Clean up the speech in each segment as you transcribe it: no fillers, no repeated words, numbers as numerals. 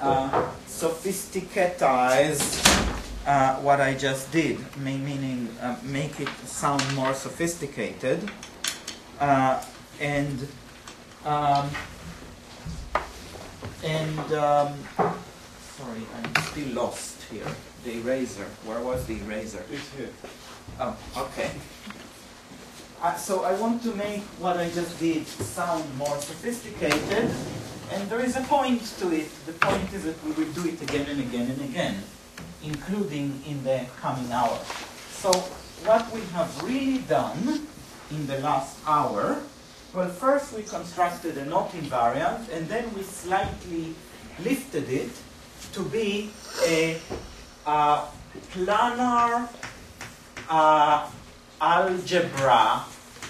sophisticatize what I just did, meaning make it sound more sophisticated, sorry, I'm still lost here. The eraser. Where was the eraser? It's here. Oh, okay. So I want to make what I just did sound more sophisticated, and there is a point to it. The point is that we will do it again and again and again, including in the coming hour. So what we have really done in the last hour, well, first we constructed a knot invariant, and then we slightly lifted it to be a planar algebra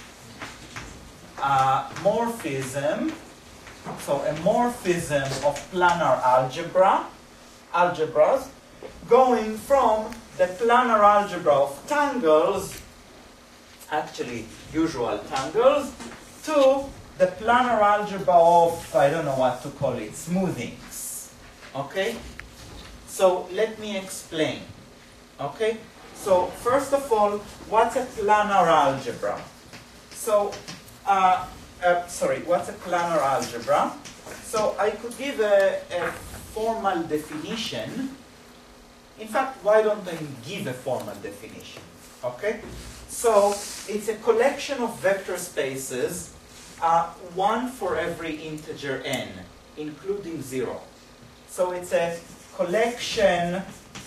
morphism. So a morphism of planar algebras, going from the planar algebra of tangles, actually usual tangles, to the planar algebra of, I don't know what to call it, smoothings. Okay? So let me explain. Okay? So first of all, what's a planar algebra? So, what's a planar algebra? So I could give a formal definition. In fact, why don't I give a formal definition? Okay? So it's a collection of vector spaces, one for every integer n, including 0. So it's a collection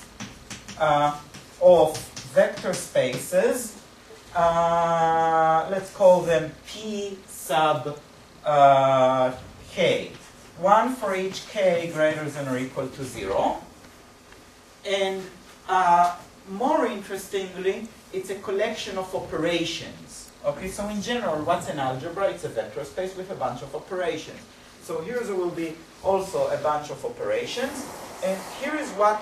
of vector spaces. Let's call them P sub k. One for each k greater than or equal to 0. And more interestingly, it's a collection of operations. Okay, so in general, what's an algebra? It's a vector space with a bunch of operations. So here there will be also a bunch of operations. And here is what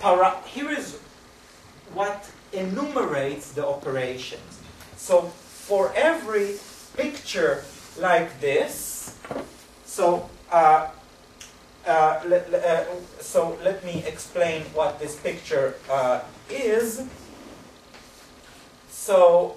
enumerates the operations. So for every picture like this, so let me explain what this picture is. So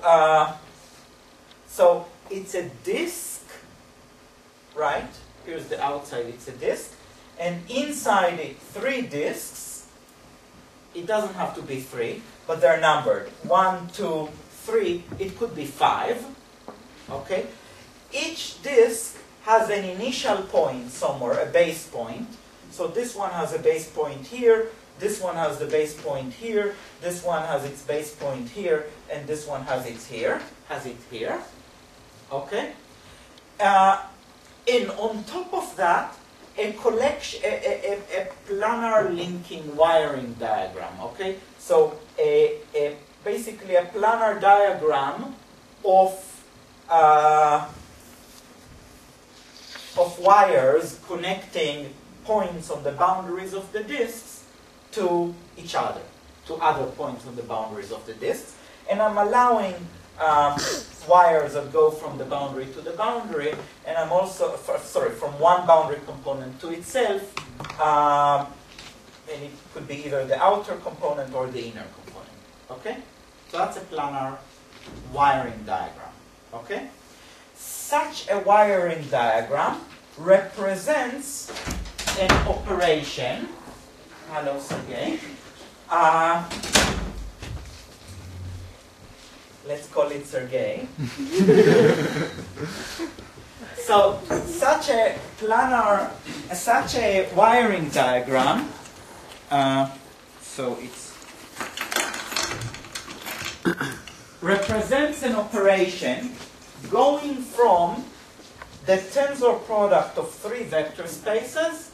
it's a disk, right? Here's the outside, it's a disk. And inside it, 3 disks. It doesn't have to be 3, but they're numbered. 1, 2, 3. It could be 5. Okay? Each disk has an initial point somewhere, a base point. So this one has a base point here. This one has the base point here. This one has its base point here, and this one has it here. Okay? And on top of that, a collection, a planar linking wiring diagram. Okay, so basically a planar diagram of wires connecting points on the boundaries of the disks to each other, to other points on the boundaries of the disks, and I'm allowing wires that go from the boundary to the boundary, and I'm also, from one boundary component to itself, and it could be either the outer component or the inner component. Okay? So that's a planar wiring diagram. Okay? Such a wiring diagram represents an operation. Hello, Sergey. Let's call it Sergey. So such a wiring diagram, so it's represents an operation going from the tensor product of 3 vector spaces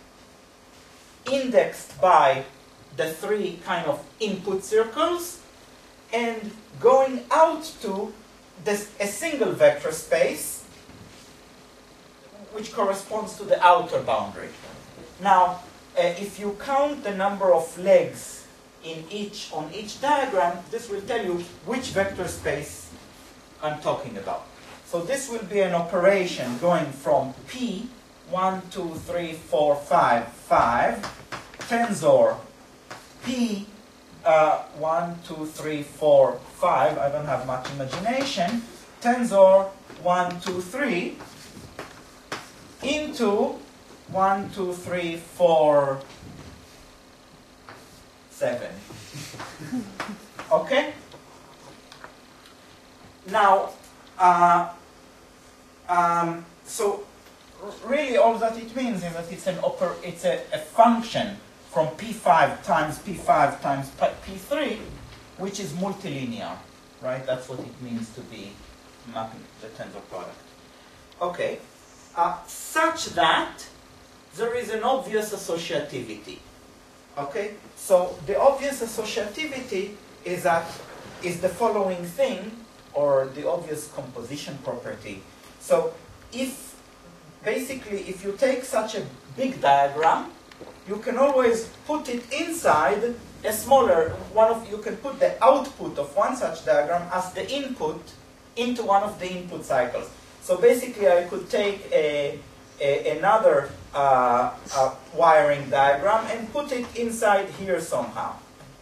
indexed by the 3 kind of input circles, and going out to a single vector space which corresponds to the outer boundary. Now, if you count the number of legs on each diagram, this will tell you which vector space I'm talking about. So this will be an operation going from P 1, 2, 3, 4, 5, 5, tensor P 1, 2, 3, 4, 5, I don't have much imagination, tensor 1, 2, 3 into 1, 2, 3, 4, 7. Okay? Now, so really all that it means is that it's a function from P5 times P5 times P3, which is multilinear, right? That's what it means to be mapping the tensor product. Okay, such that there is an obvious associativity. Okay, so the obvious associativity is the following thing, or the obvious composition property. So if you take such a big diagram, you can always put it inside a smaller one. You can put the output of one such diagram as the input into one of the input cycles. So basically I could take another wiring diagram and put it inside here somehow.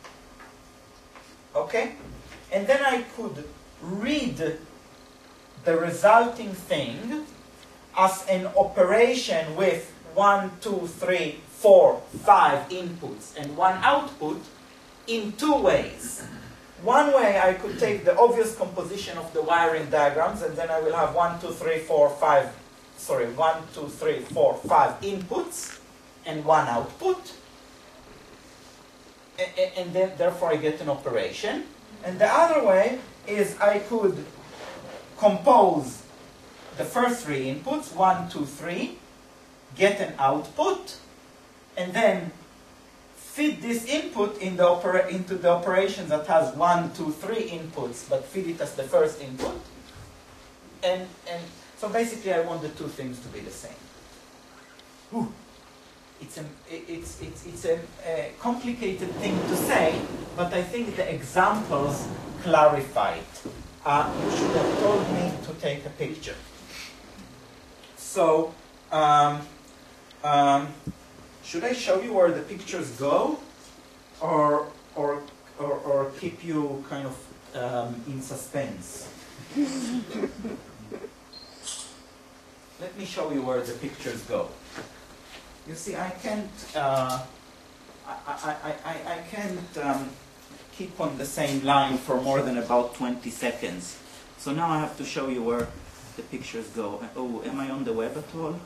Okay? And then I could read the resulting thing as an operation with 1, 2, 3, 4, 5 inputs and 1 output in 2 ways. One way I could take the obvious composition of the wiring diagrams, and then I will have 1, 2, 3, 4, 5, sorry, 1, 2, 3, 4, 5 inputs and 1 output. And then therefore I get an operation. And the other way is I could compose the first 3 inputs, 1, 2, 3, get an output, and then feed this input into the operation that has 1, 2, 3 inputs, but feed it as the first input. And so basically I want the 2 things to be the same. Ooh. It's a complicated thing to say, but I think the examples clarify it. You should have told me to take a picture. So, should I show you where the pictures go, or keep you kind of in suspense? Let me show you where the pictures go. You see, I can't keep on the same line for more than about 20 seconds. So now I have to show you where the pictures go. Oh, am I on the web at all?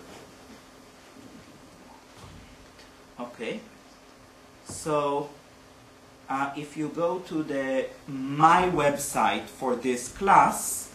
Okay. So if you go to my website for this class,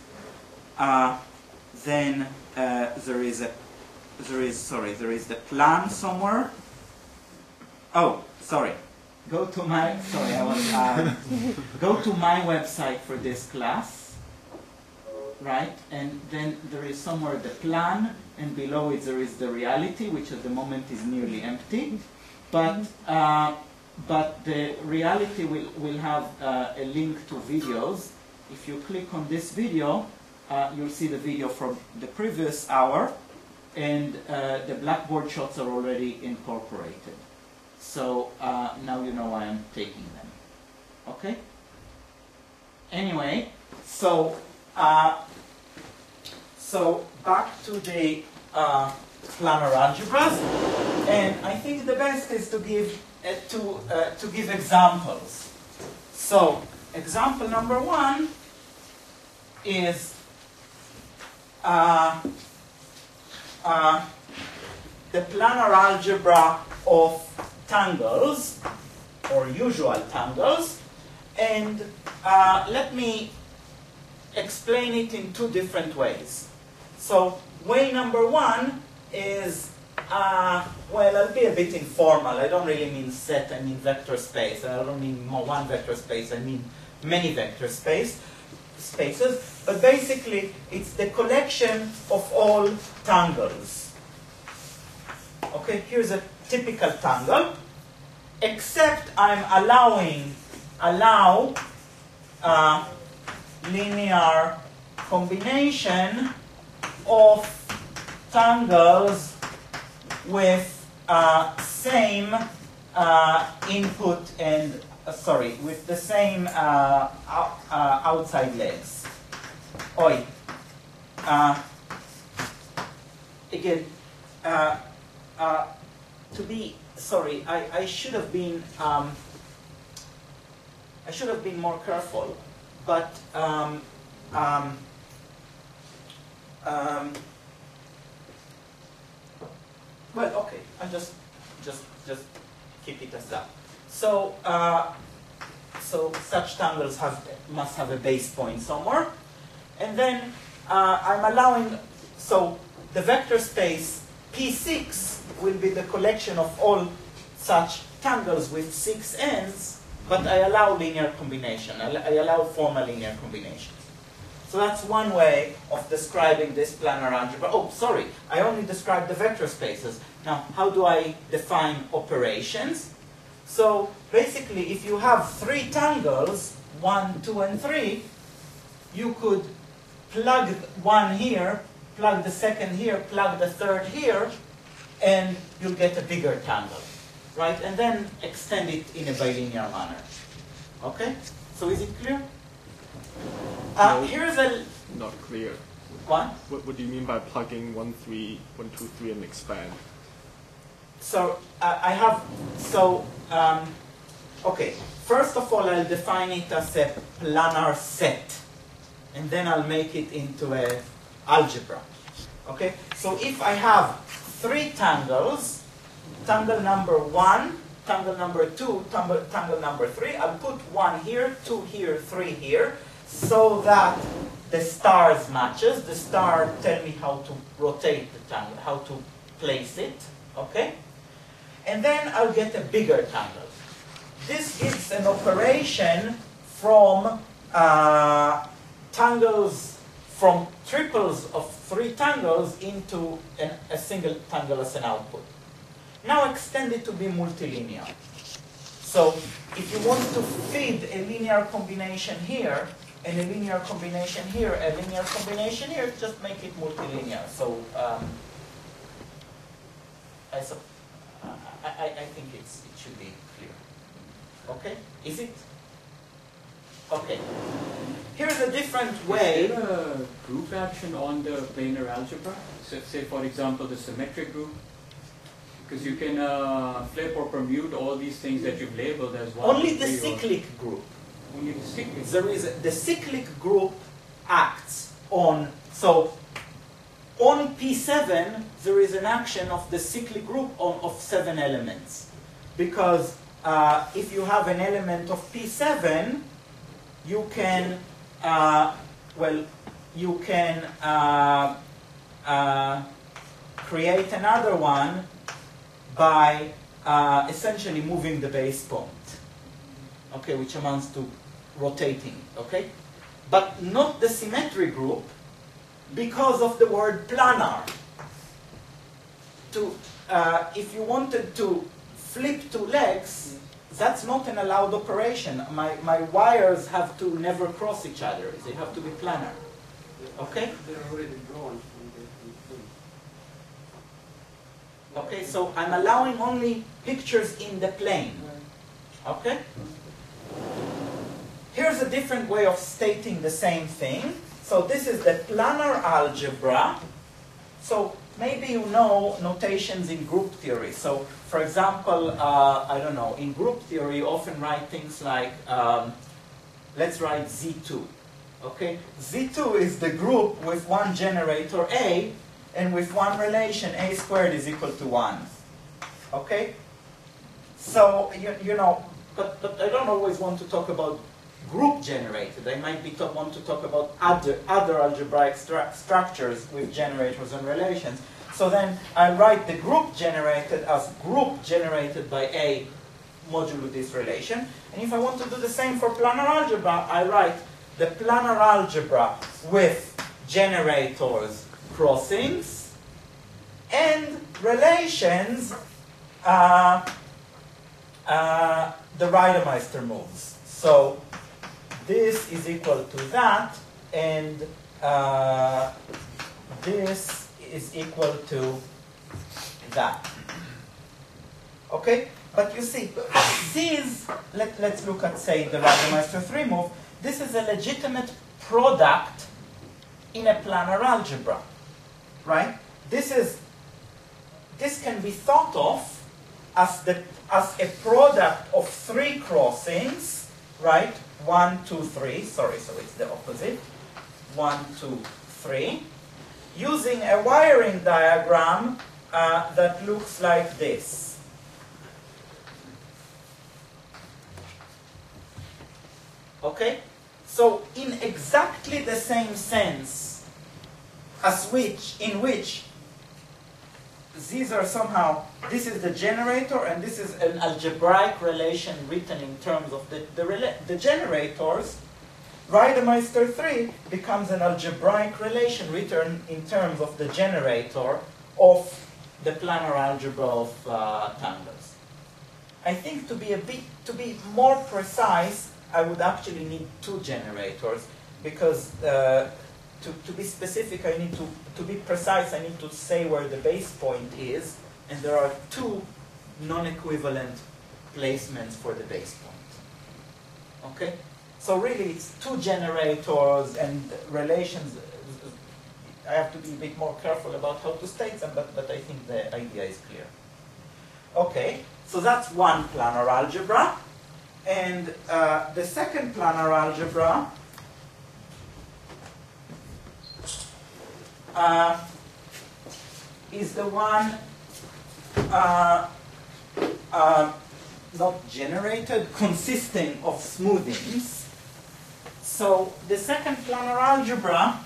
then there is the plan somewhere. Oh, sorry. Go to my go to my website for this class, right? And then there is somewhere the plan, and below it there is the reality, which at the moment is nearly empty. But the reality will have a link to videos. If you click on this video, you'll see the video from the previous hour, and the Blackboard shots are already incorporated. So now you know why I'm taking them. Okay? Anyway, so back to the planar algebras, and I think the best is to give examples. So example number 1 is the planar algebra of tangles, or usual tangles, and let me explain it in 2 different ways. So way number 1 is, well, I'll be a bit informal. I don't really mean set, I mean vector space. I don't mean one vector space, I mean many vector spaces. But basically, it's the collection of all tangles. Okay, here's a typical tangle, except I'm allow linear combination of tangles with same input and with the same outside legs. Oi. Again, to be sorry, I should have been more careful, but well, okay, I'll just keep it as that. So so such tangles must have a base point somewhere, and then I'm allowing, so the vector space P6 will be the collection of all such tangles with 6 ends, but I allow linear combination. I allow formal linear combinations. So that's one way of describing this planar algebra. Oh, sorry, I only described the vector spaces. Now, how do I define operations? So basically, if you have 3 tangles, 1, 2, and 3, you could plug one here, plug the second here, plug the third here, and you'll get a bigger tangle, right? And then extend it in a bilinear manner. Okay? So is it clear? No, here's a... Not clear. What? What do you mean by plugging 1, 3, 1, 2, 3 and expand? So I have, so, okay, first of all I'll define it as a planar set, and then I'll make it into a algebra. Okay, so if I have 3 tangles, tangle number 1, tangle number 2, tangle number 3, I'll put 1 here, 2 here, 3 here, so that the stars matches. The star tell me how to rotate the tangle, how to place it, okay? And then I'll get a bigger tangle. This gives an operation from tangles, from triples of 3 tangles into a single tangle as an output. Now extend it to be multilinear. So if you want to feed a linear combination here, and a linear combination here, a linear combination here, just make it multilinear. So I think it should be clear. Okay? Is it? Okay. Here's a different way. Is there a group action on the planar algebra? So say, for example, the symmetric group? Because you can flip or permute all these things that you've labeled as one. Only the cyclic group. Only the cyclic. There is the cyclic group acts on, so on P7 there is an action of the cyclic group of 7 elements, because if you have an element of P7, you can create another one by essentially moving the base point, okay, which amounts to rotating, okay? But not the symmetry group, because of the word planar. If you wanted to flip 2 legs, that's not an allowed operation. My wires have to never cross each other. They have to be planar, okay? They're already drawn from the thing. Okay, so I'm allowing only pictures in the plane. Okay? Here's a different way of stating the same thing. So this is the planar algebra. So maybe you know notations in group theory. So for example, I don't know, in group theory you often write things like, let's write Z2. Okay? Z2 is the group with one generator A, and with one relation, A squared is equal to 1. Okay? So, you know, but I don't always want to talk about group generated. I might want to talk about other algebraic structures with generators and relations. So then I write the group generated as group generated by A modulo this relation. And if I want to do the same for planar algebra, I write the planar algebra with generators, crossings, and relations, the Reidemeister moves. So this is equal to that, and this is equal to that. Okay? But you see, these, let's look at, say, the Rademeister 3 move. This is a legitimate product in a planar algebra, right? This can be thought of as a product of three crossings, right? 1, 2, 3. Sorry, so it's the opposite. 1, 2, 3. Using a wiring diagram that looks like this. Okay? So in exactly the same sense in which these are somehow, this is the generator and this is an algebraic relation written in terms of the generators, Rademeister 3 becomes an algebraic relation written in terms of the generator of the planar algebra of tangles. I think to be more precise, I would actually need two generators, because to be specific, I need to be precise, I need to say where the base point is, and there are two non-equivalent placements for the base point. Okay? So really it's two generators and relations. I have to be a bit more careful about how to state them, but I think the idea is clear. Okay, so that's one planar algebra. And the second planar algebra is the one not generated, consisting of smoothings. So the second planar algebra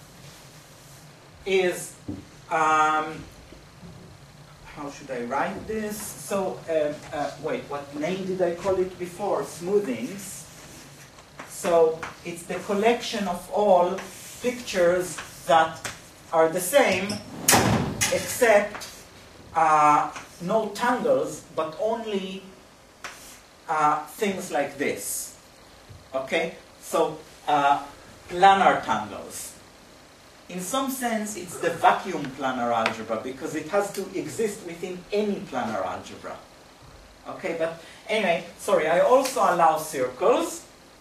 is, how should I write this? So, wait, what name did I call it before? Smoothings. So it's the collection of all pictures that are the same, except no tangles, but only things like this. Okay? So, planar tangles. In some sense, it's the vacuum planar algebra, because it has to exist within any planar algebra. Okay, but anyway, sorry, I also allow circles.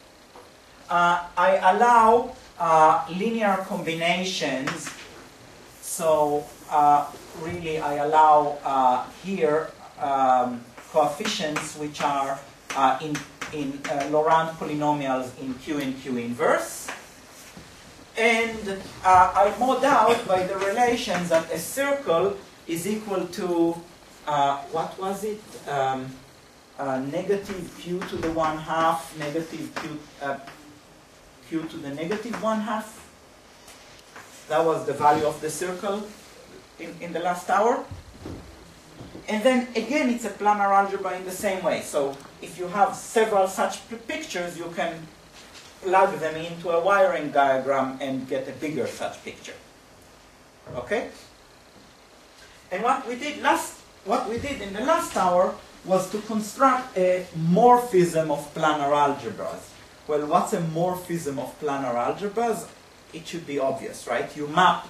I allow linear combinations. So, really, I allow here coefficients which are in Laurent polynomials in Q and Q inverse. And I mod out by the relations that a circle is equal to, what was it? Negative q to the 1/2, negative q to the negative 1/2. That was the value of the circle in the last hour. And then again, it's a planar algebra in the same way. So if you have several such pictures, you can plug them into a wiring diagram and get a bigger such picture. Okay? And what we did in the last hour was to construct a morphism of planar algebras. Well, what's a morphism of planar algebras? It should be obvious, right? You map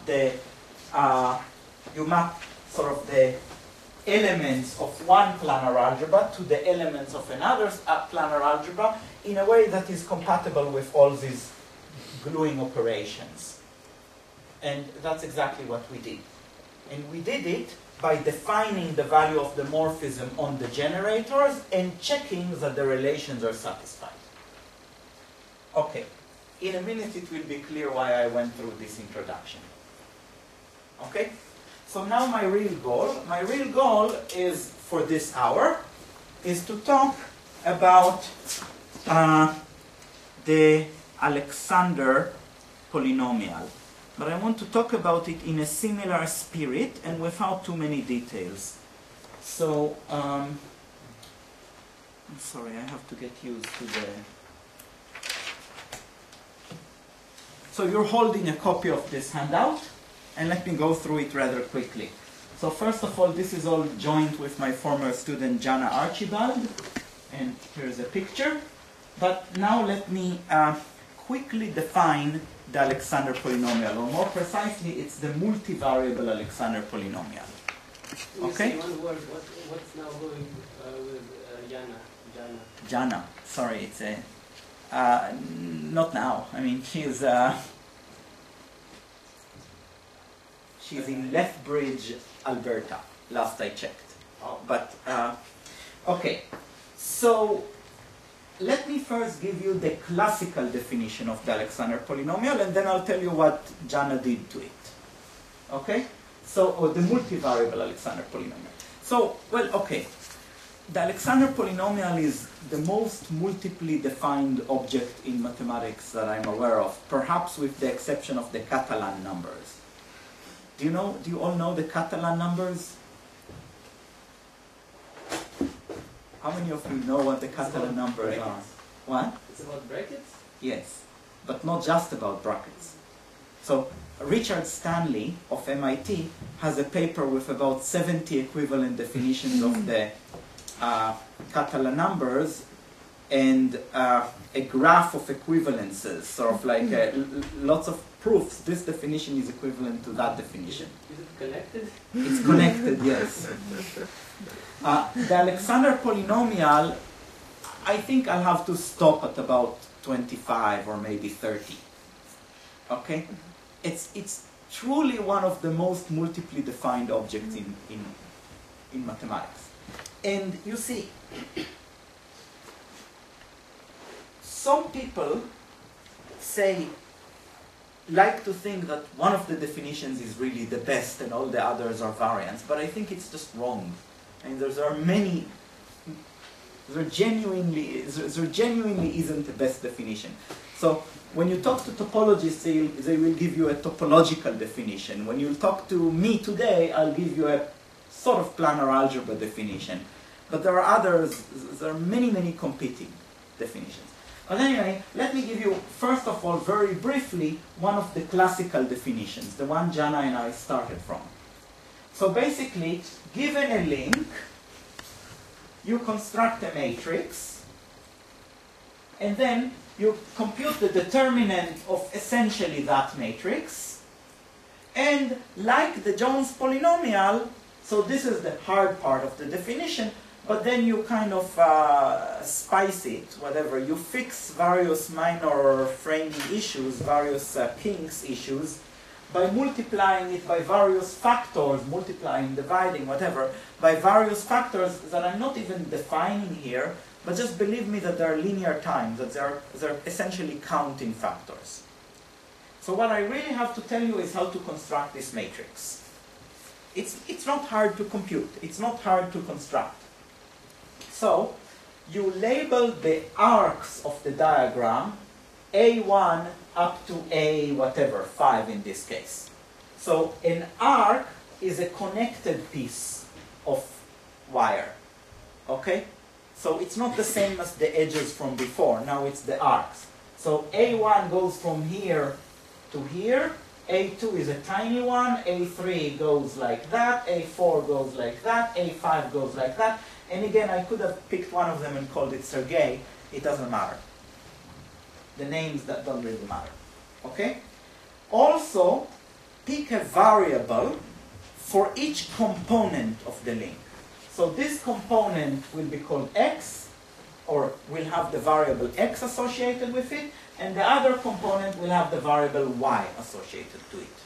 sort of the elements of one planar algebra to the elements of another planar algebra in a way that is compatible with all these gluing operations. And that's exactly what we did. And we did it by defining the value of the morphism on the generators and checking that the relations are satisfied. Okay, in a minute it will be clear why I went through this introduction. Okay? So now my real goal is, for this hour, is to talk about the Alexander polynomial. But I want to talk about it in a similar spirit and without too many details. So, I'm sorry, I have to get used to the... So you're holding a copy of this handout, and let me go through it rather quickly. So first of all, this is all joined with my former student Jana Archibald, and here's a picture. But now let me quickly define the Alexander polynomial, or more precisely, it's the multivariable Alexander polynomial. You Okay? say one word. What's now going with Jana? Jana. Sorry, it's a not now. I mean, she's in Lethbridge, Alberta. Last I checked. Oh. But okay. So let me first give you the classical definition of the Alexander polynomial, and then I'll tell you what Jana did to it. Okay? So, or the multivariable Alexander polynomial. So, well, okay. The Alexander polynomial is the most multiply defined object in mathematics that I'm aware of, perhaps with the exception of the Catalan numbers. Do you all know the Catalan numbers? How many of you know what the Catalan numbers are? What? It's about brackets? Yes, but not just about brackets. So Richard Stanley of MIT has a paper with about 70 equivalent definitions of the Catalan numbers and a graph of equivalences, sort of like lots of proofs. This definition is equivalent to that definition. Is it connected? It's connected, yes. The Alexander polynomial, I think I'll have to stop at about 25 or maybe 30. Okay? It's truly one of the most multiply defined objects in mathematics. And you see, some people like to think that one of the definitions is really the best and all the others are variants, but I think it's just wrong. And there genuinely isn't the best definition. So when you talk to topologists, they will give you a topological definition. When you talk to me today, I'll give you a sort of planar algebra definition. But there are others, there are many competing definitions. But anyway, let me give you, first of all, very briefly, one of the classical definitions, the one Jana and I started from. So basically, given a link, you construct a matrix, and then you compute the determinant of essentially that matrix, and like the Jones polynomial, so this is the hard part of the definition, but then you kind of spice it, whatever. You fix various minor framing issues, various kinks issues, by multiplying it by various factors, multiplying, dividing, whatever, by various factors that I'm not even defining here, but just believe me that they're linear times, that they're essentially counting factors. So what I really have to tell you is how to construct this matrix. It's not hard to compute, it's not hard to construct. So, you label the arcs of the diagram A1 up to A whatever, 5 in this case. So, an arc is a connected piece of wire. Okay? So, it's not the same as the edges from before. Now it's the arcs. So, A1 goes from here to here. A2 is a tiny one. A3 goes like that. A4 goes like that. A5 goes like that. And again, I could have picked one of them and called it Sergei. It doesn't matter. The names that don't really matter. Okay? Also, pick a variable for each component of the link. So this component will be called x, or will have the variable x associated with it, and the other component will have the variable y associated to it.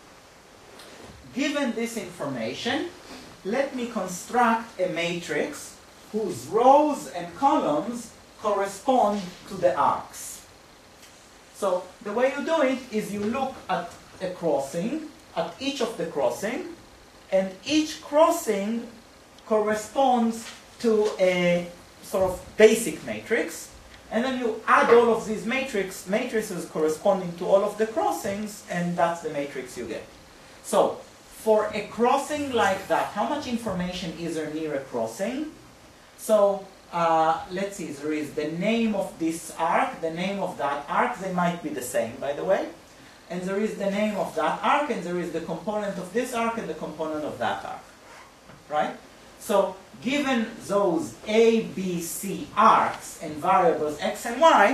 Given this information, let me construct a matrix whose rows and columns correspond to the arcs. So the way you do it is you look at a crossing, at each of the crossing, and each crossing corresponds to a sort of basic matrix, and then you add all of these matrices corresponding to all of the crossings, and that's the matrix you get. So for a crossing like that, how much information is there near a crossing? So let's see, there is the name of this arc, the name of that arc. They might be the same, by the way. And there is the name of that arc, and there is the component of this arc and the component of that arc. Right? So given those A, B, C arcs and variables x and y,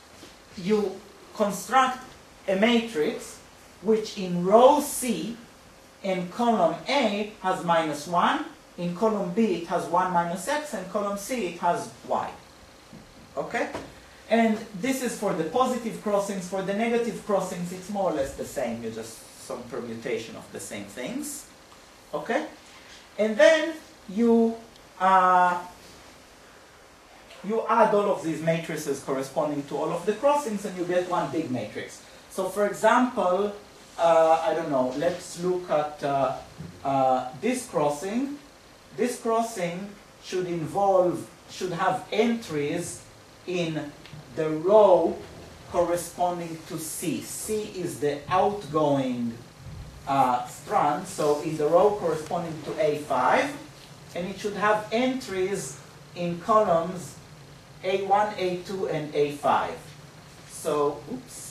you construct a matrix which in row C in column A has -1, in column B it has 1 minus x, and column C it has y. Okay? And this is for the positive crossings. For the negative crossings, it's more or less the same. You're just some permutation of the same things. Okay? And then you add all of these matrices corresponding to all of the crossings, and you get one big matrix. So for example, I don't know, let's look at this crossing. This crossing should have entries in the row corresponding to C. C is the outgoing strand, so in the row corresponding to A5, and it should have entries in columns A1, A2, and A5. So, oops.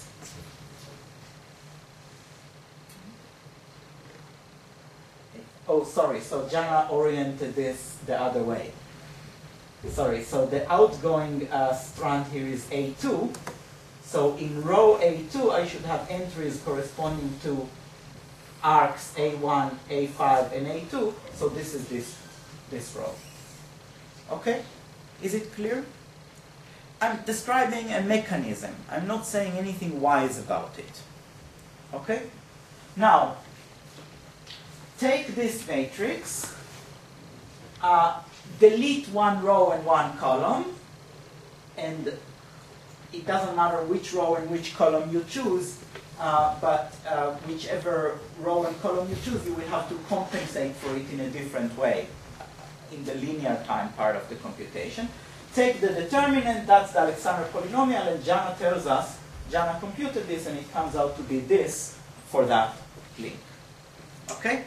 Oh, sorry, so Jana oriented this the other way. Sorry, so the outgoing strand here is A2. So in row A2, I should have entries corresponding to arcs A1, A5, and A2. So this is this row. Okay? Is it clear? I'm describing a mechanism. I'm not saying anything wise about it. Okay? Now, take this matrix, delete one row and one column, and it doesn't matter which row and which column you choose, but whichever row and column you choose, you will have to compensate for it in a different way in the linear time part of the computation. Take the determinant, that's the Alexander polynomial, and Jana tells us, Jana computed this, and it comes out to be this for that link. Okay?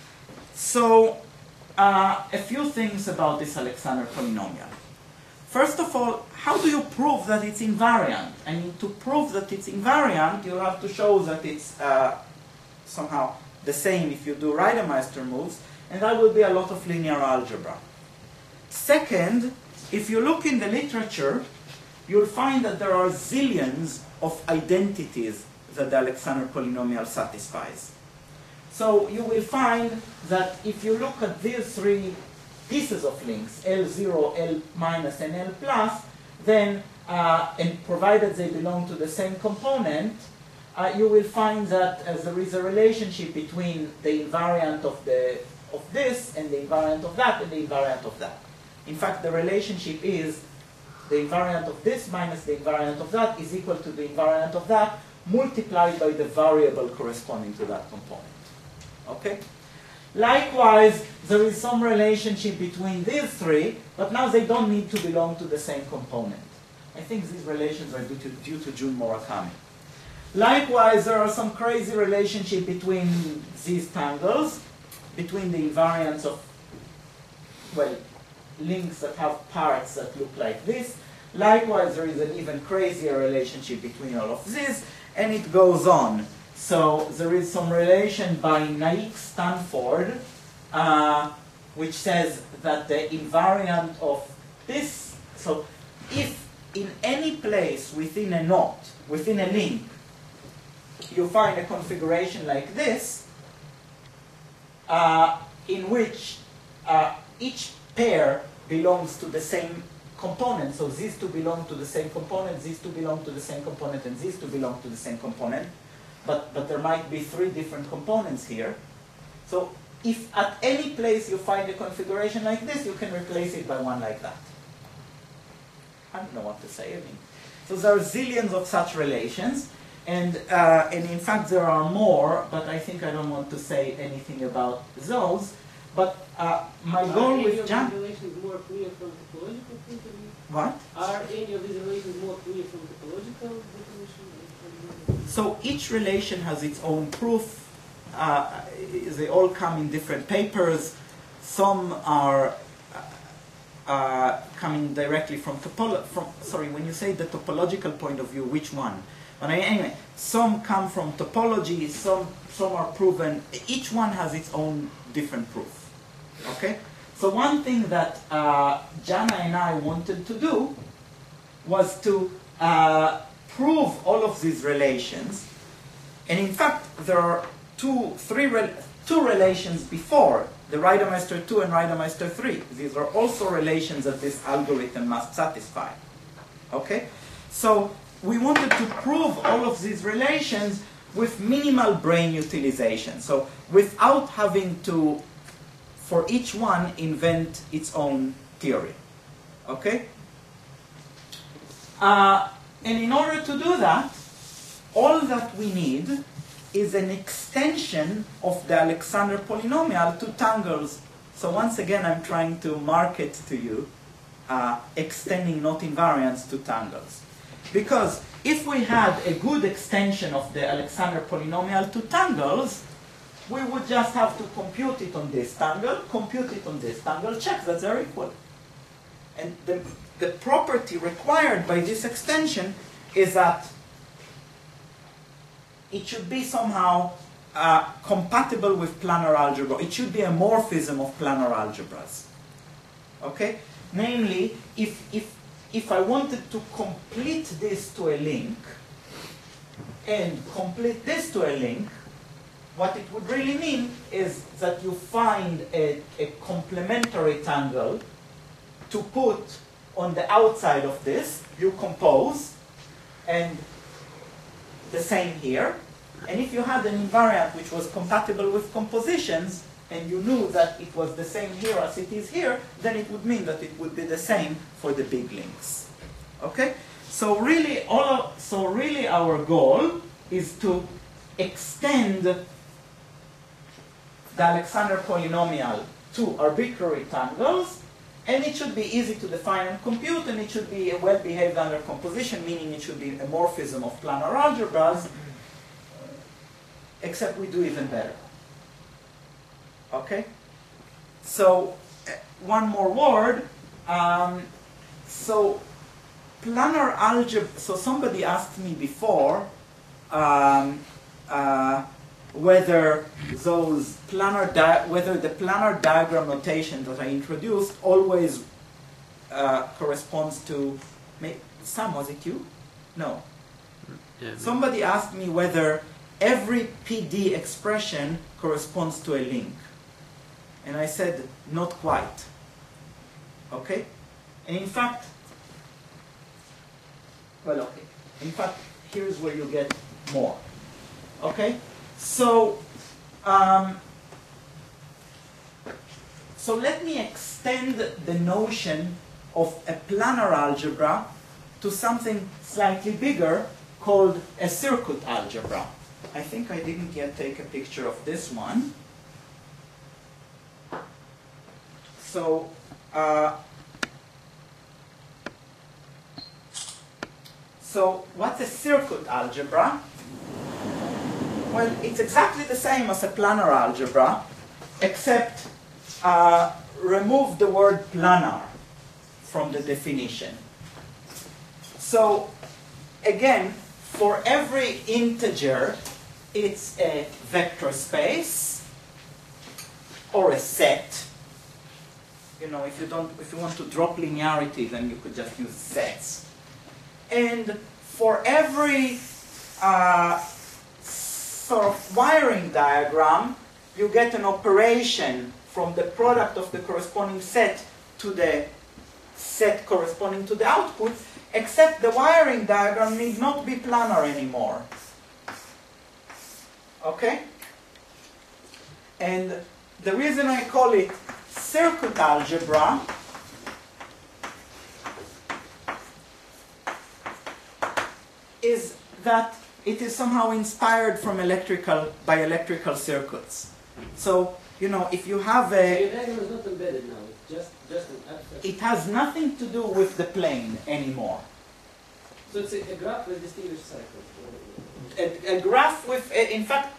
So, a few things about this Alexander polynomial. First of all, how do you prove that it's invariant? I mean, to prove that it's invariant, you have to show that it's somehow the same if you do Reidemeister moves, and that will be a lot of linear algebra. Second, if you look in the literature, you'll find that there are zillions of identities that the Alexander polynomial satisfies. So you will find that if you look at these three pieces of links, L0, L minus, and L plus, then, and provided they belong to the same component, you will find that there is a relationship between the invariant of this and the invariant of that and the invariant of that. In fact, the relationship is the invariant of this minus the invariant of that is equal to the invariant of that multiplied by the variable corresponding to that component. Okay? Likewise, there is some relationship between these three, but now they don't need to belong to the same component. I think these relations are due to Jun Murakami. Likewise, there are some crazy relationship between these tangles, between the invariants of, well, links that have parts that look like this. Likewise, there is an even crazier relationship between all of these, and it goes on. So there is some relation by Naik Stanford, which says that the invariant of this, so if in any place within a knot, within a link, you find a configuration like this, in which each pair belongs to the same component. So these two belong to the same component, these two belong to the same component, and these two belong to the same component. But there might be three different components here. So if at any place you find a configuration like this, you can replace it by one like that. I don't know what to say. I mean, so there are zillions of such relations. And in fact, there are more, but I think I don't want to say anything about those. But my goal with Jan... Are any of these relations more clear from topological point of view? What? Are any of these relations more clear from topological definition? So each relation has its own proof. They all come in different papers. Some are coming directly from sorry, when you say the topological point of view, which one? But anyway, some come from topology, some are proven. Each one has its own different proof. Okay? So one thing that Jana and I wanted to do was to prove all of these relations. And in fact, there are two relations before, the Reidemeister 2 and Reidemeister 3. These are also relations that this algorithm must satisfy. Okay? So we wanted to prove all of these relations with minimal brain utilization. So without having to, for each one, invent its own theory. Okay? And in order to do that, all that we need is an extension of the Alexander polynomial to tangles. So once again, I'm trying to market to you extending knot invariants to tangles. Because if we had a good extension of the Alexander polynomial to tangles, we would just have to compute it on this tangle, compute it on this tangle, check that they're equal. And the property required by this extension is that it should be somehow compatible with planar algebra. It should be a morphism of planar algebras. Okay? Namely, if I wanted to complete this to a link and complete this to a link, what it would really mean is that you find a complementary tangle to put on the outside of this, you compose, and the same here. And if you had an invariant which was compatible with compositions, and you knew that it was the same here as it is here, then it would mean that it would be the same for the big links. Okay? So really, our goal is to extend the Alexander polynomial to arbitrary tangles, and it should be easy to define and compute, and it should be well behaved under composition, meaning it should be a morphism of planar algebras, except we do even better. Okay? So, one more word. So, planar algebra, so somebody asked me before whether the planar diagram notation that I introduced always corresponds to, Sam, was it you? No. Yeah, Somebody asked me whether every PD expression corresponds to a link. And I said, not quite. Okay? And in fact, here's where you get more. Okay? So, so let me extend the notion of a planar algebra to something slightly bigger called a circuit algebra. I think I didn't yet take a picture of this one. So, what's a circuit algebra? Well, it's exactly the same as a planar algebra, except remove the word planar from the definition. So, again, for every integer, it's a vector space or a set. You know, if you want to drop linearity, then you could just use sets. And for every sort of wiring diagram, you get an operation from the product of the corresponding set to the set corresponding to the output, except the wiring diagram need not be planar anymore. Okay? And the reason I call it circuit algebra is that it is somehow inspired from by electrical circuits. So, you know, if you have So your diagram is not embedded now, it's just an abstract. it has nothing to do with the plane anymore. So it's a graph with distinguished cycles. A graph with, in fact,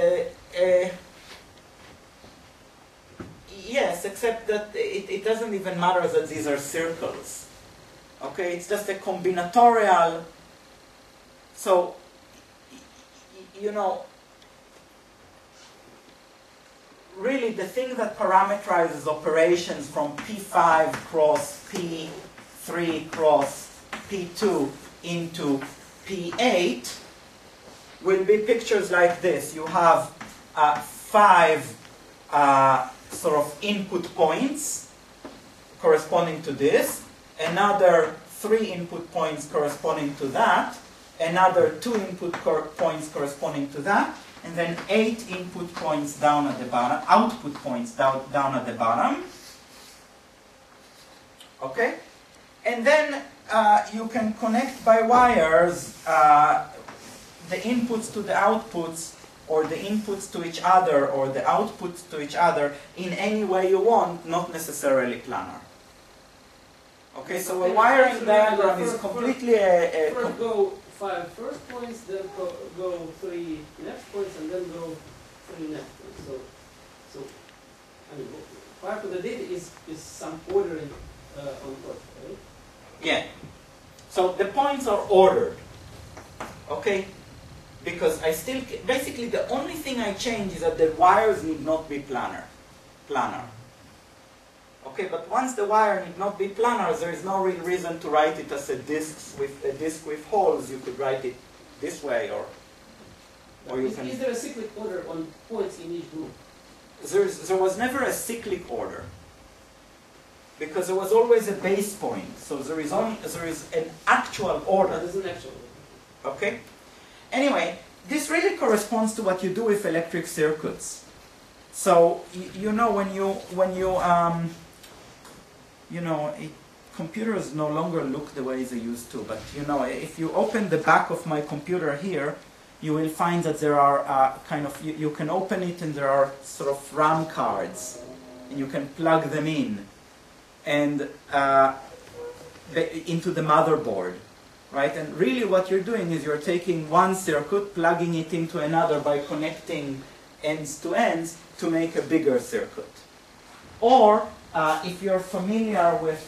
yes, except that it doesn't even matter that these are circles. Okay, it's just a combinatorial. So, you know, really the thing that parameterizes operations from P5 cross P3 cross P2 into P8 will be pictures like this. You have 5 sort of input points corresponding to this, another 3 input points corresponding to that, another 2 input points corresponding to that, and then 8 input points down at the bottom, output points down at the bottom. Okay? And then you can connect by wires the inputs to the outputs, or the inputs to each other, or the outputs to each other in any way you want, not necessarily planar. Okay, so a wiring diagram is completely First go 5 first points, then go 3 next points, and then go 3 next points. So I mean, part of the data is some ordering on top, right? Yeah. So the points are ordered. Okay? Because I still, basically the only thing I change is that the wires need not be planar. Okay, but once the wire need not be planar, there is no real reason to write it as a disk with holes. You could write it this way, or you can. Is there a cyclic order on points in each group? There was never a cyclic order, because there was always a base point. So there is an actual order. There's an actual order. Okay. Anyway, this really corresponds to what you do with electric circuits. So you know computers no longer look the way they used to. But you know, if you open the back of my computer here, you will find that there are you can open it and there are sort of RAM cards, and you can plug them in, and into the motherboard. Right? And really what you're doing is you're taking one circuit, plugging it into another by connecting ends to ends to make a bigger circuit. Or if you're familiar with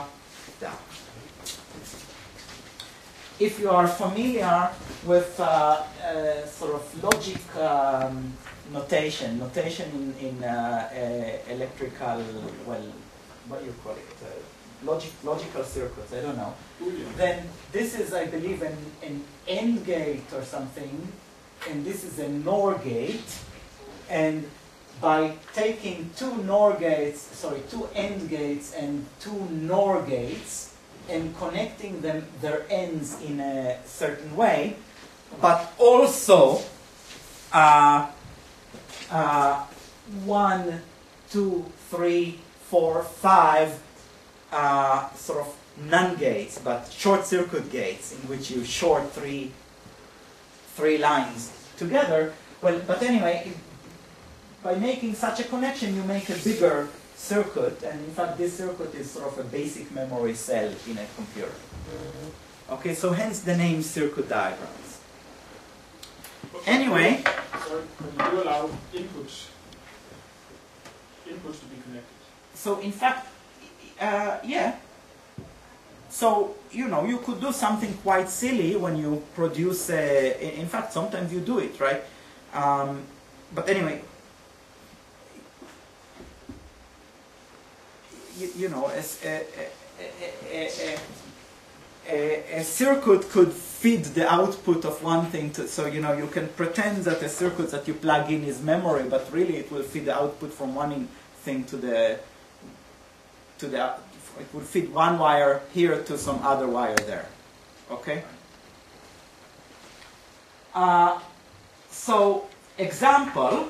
sort of logic notation in electrical, well, what do you call it? Logical circuits, I don't know. Then this is, I believe, an AND gate or something, and this is a NOR gate. And by taking two AND gates and 2 NOR gates and connecting their ends in a certain way, but also 1, 2, 3, 4, 5 sort of non-gates, but short circuit gates, in which you short three lines together. Well, but anyway, by making such a connection, you make a bigger circuit, and in fact, this circuit is sort of a basic memory cell in a computer. Okay, so hence the name circuit diagrams. Anyway, sorry, but you allow inputs to be connected. So in fact, yeah. So, you know, you could do something quite silly when you produce in fact, sometimes you do it, right? But anyway, you know, a circuit could feed the output of one thing to, so, you know, you can pretend that a circuit that you plug in is memory, but really it will feed the output from one thing to the it would feed one wire here to some other wire there. Okay? So, example.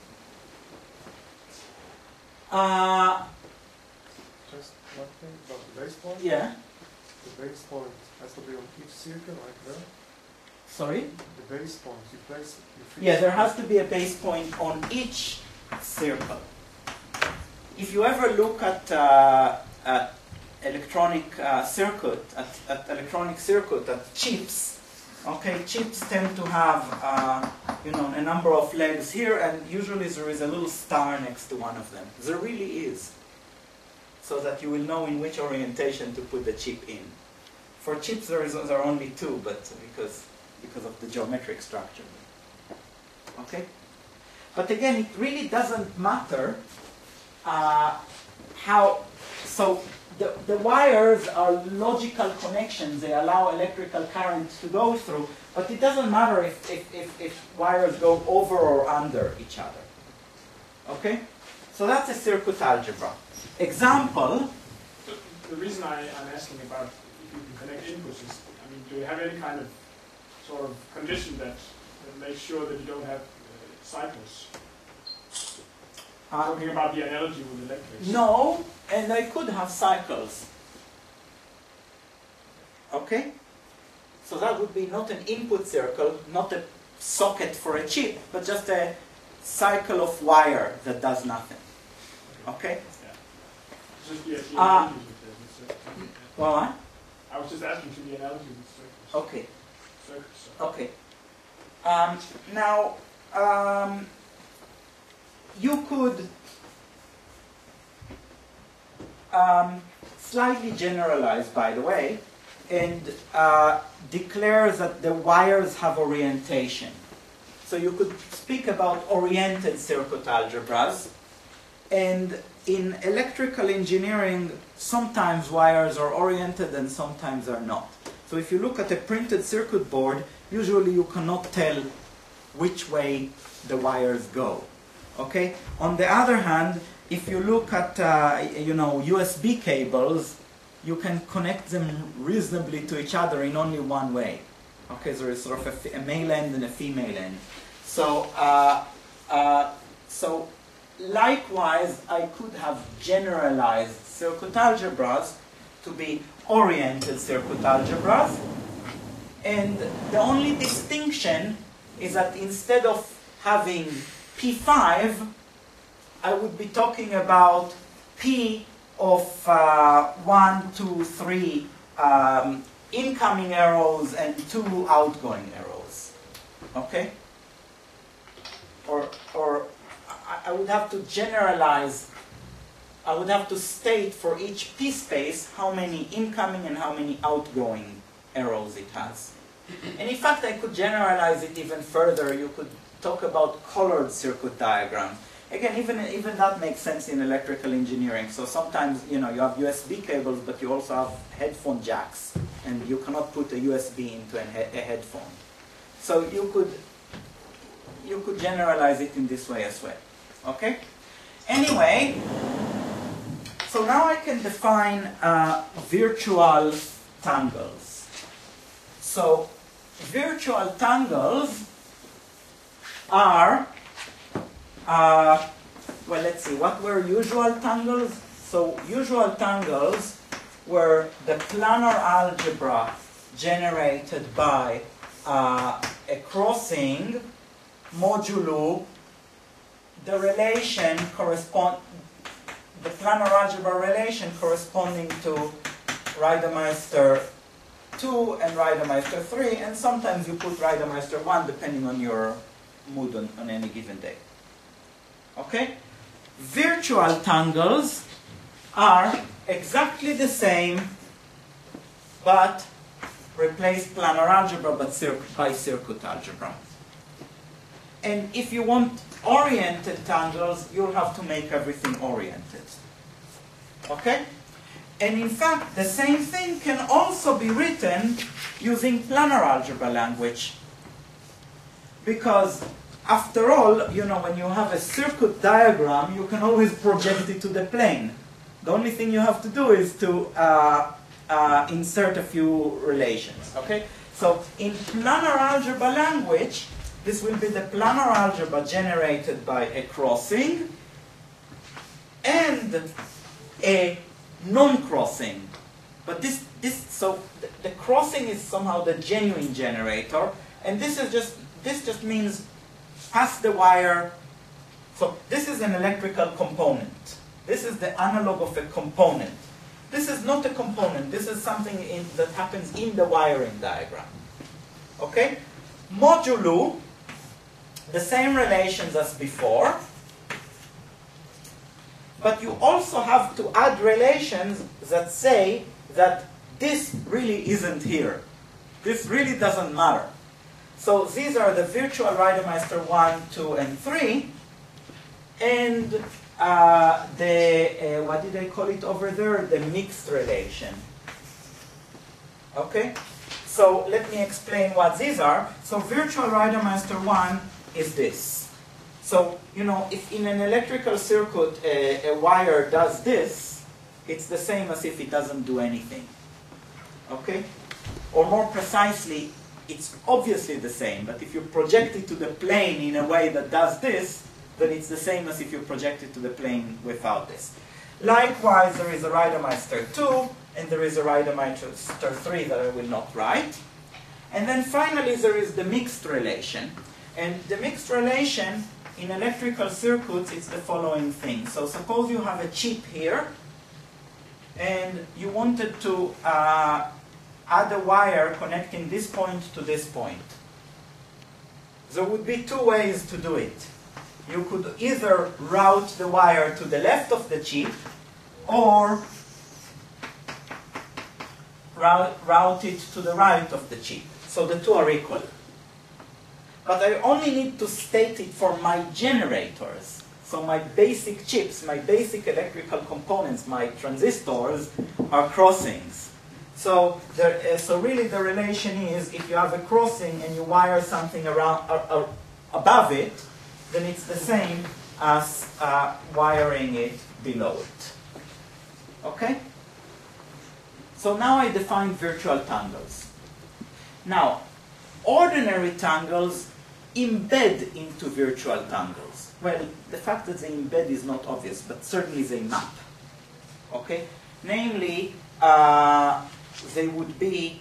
Just one thing about the base point. Yeah. The base point has to be on each circle, like that. Sorry? The base point, you place. Yeah, there has to be a base point on each circle. If you ever look at electronic circuit, at chips, okay, chips tend to have you know, a number of legs here, and usually there is a little star next to one of them. There really is, so that you will know in which orientation to put the chip in. For chips, there are only 2, but because of the geometric structure. Okay, but again, it really doesn't matter. So the wires are logical connections. They allow electrical current to go through, but it doesn't matter if wires go over or under each other. Okay? So that's a circuit algebra. Example, The reason I'm asking about if you can connect inputs is, I mean, do you have any kind of sort of condition that makes sure that you don't have cycles? Talking about the analogy with electrics. no, and I could have cycles. Okay? So that would be not an input circle, not a socket for a chip, but just a cycle of wire that does nothing. Okay? Just the analogy with Well, I was just asking to the analogy with circles. okay. Circuits. Okay. Now, you could slightly generalize, by the way, and declare that the wires have orientation. So you could speak about oriented circuit algebras, and in electrical engineering, sometimes wires are oriented and sometimes are not. So if you look at a printed circuit board, usually you cannot tell which way the wires go. Okay? On the other hand, if you look at USB cables, you can connect them reasonably to each other in only one way. Okay, there is sort of a male end and a female end. So, so likewise, I could have generalized circuit algebras to be oriented circuit algebras, and the only distinction is that instead of having P5, I would be talking about P of 1, 2, 3 incoming arrows and 2 outgoing arrows. Okay? Or I would have to generalize, I would have to state for each P space how many incoming and how many outgoing arrows it has. And in fact, I could generalize it even further. You could talk about colored circuit diagrams. Again, even that makes sense in electrical engineering. So sometimes, you have USB cables, but you also have headphone jacks, and you cannot put a USB into a headphone. So you could generalize it in this way as well. Okay? Anyway, so now I can define virtual tangles. So virtual tangles are well, let's see, what were usual tangles? So usual tangles were the planar algebra generated by a crossing modulo the relation the planar algebra relation corresponding to Reidemeister 2 and Reidemeister 3, and sometimes you put Reidemeister 1 depending on your mood on any given day. Okay? Virtual tangles are exactly the same, but replace planar algebra by circuit algebra. And if you want oriented tangles, you'll have to make everything oriented. Okay? And in fact, the same thing can also be written using planar algebra language. Because after all, when you have a circuit diagram, you can always project it to the plane. The only thing you have to do is to insert a few relations. Okay? So in planar algebra language, this will be the planar algebra generated by a crossing and a non-crossing. But so the crossing is somehow the genuine generator, and this just means pass the wire. So this is an electrical component. This is the analog of a component. This is not a component. This is something that happens in the wiring diagram. Okay? Modulo, the same relations as before, but you also have to add relations that say that this really isn't here. This really doesn't matter. So these are the virtual Reidemeister 1, 2, and 3, and what did I call it over there? The mixed relation. Okay? So let me explain what these are. So virtual Reidemeister 1 is this. So, you know, if in an electrical circuit a wire does this, it's the same as if it doesn't do anything. Okay? Or more precisely, it's obviously the same, but if you project it to the plane in a way that does this, then it's the same as if you project it to the plane without this. Likewise, there is a Reidemeister 2, and there is a Reidemeister 3 that I will not write. And then finally, there is the mixed relation. And the mixed relation in electrical circuits, it's the following thing. So suppose you have a chip here, and you wanted to add a wire connecting this point to this point. There would be two ways to do it. You could either route the wire to the left of the chip, or route it to the right of the chip. So the two are equal. But I only need to state it for my generators. So my basic chips, my basic electrical components, my transistors are crossings. So really the relation is, if you have a crossing and you wire something around above it, then it's the same as wiring it below it. Okay? So now I define virtual tangles. Now, ordinary tangles embed into virtual tangles. Well, the fact that they embed is not obvious, but certainly they map. Okay? Namely, they would be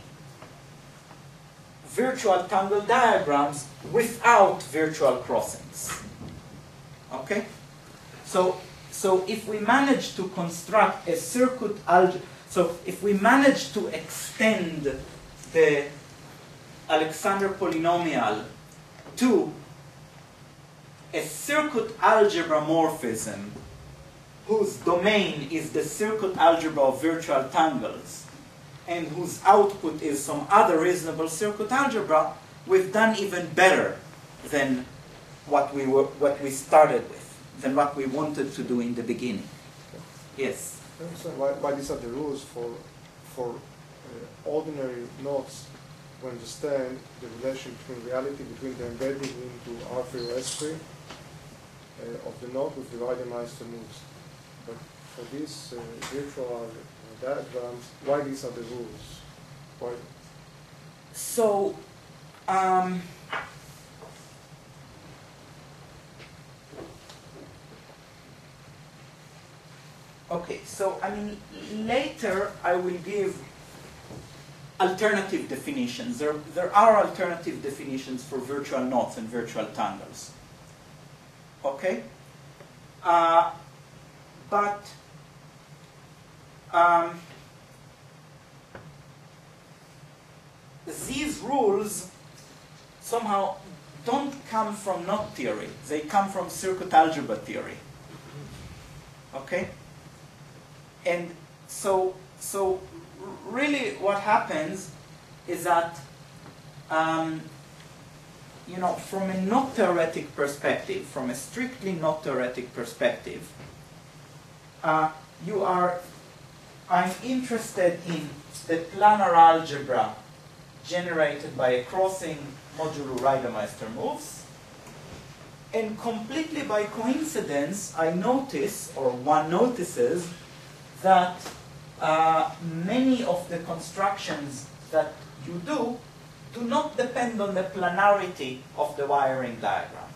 virtual tangle diagrams without virtual crossings. Okay? So if we manage to construct a circuit algebra, so if we manage to extend the Alexander polynomial to a circuit algebra morphism whose domain is the circuit algebra of virtual tangles, and whose output is some other reasonable circuit algebra, we've done even better than what we started with, than what we wanted to do in the beginning. Yes? I understand why these are the rules for ordinary knots to understand the relation between reality, between the embedding into R3 or S3 of the knot with the Reidemeister moves. But for these virtual diagrams, why these are the rules? Why? So, okay, so I mean, later I will give alternative definitions. There are alternative definitions for virtual knots and virtual tangles. Okay? But these rules somehow don't come from knot theory. They come from circuit algebra theory. Okay? And so really what happens is that, you know, from a knot theoretic perspective, from a strictly knot theoretic perspective, I'm interested in the planar algebra generated by a crossing modulo Reidemeister moves, and completely by coincidence I notice, or one notices, that many of the constructions that you do not depend on the planarity of the wiring diagram.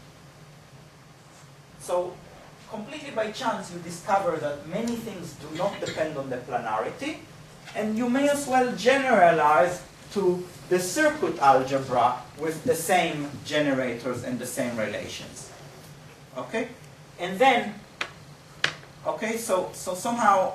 So completely by chance you discover that many things do not depend on the planarity, and you may as well generalize to the circuit algebra with the same generators and the same relations. Okay? And then, okay, so somehow,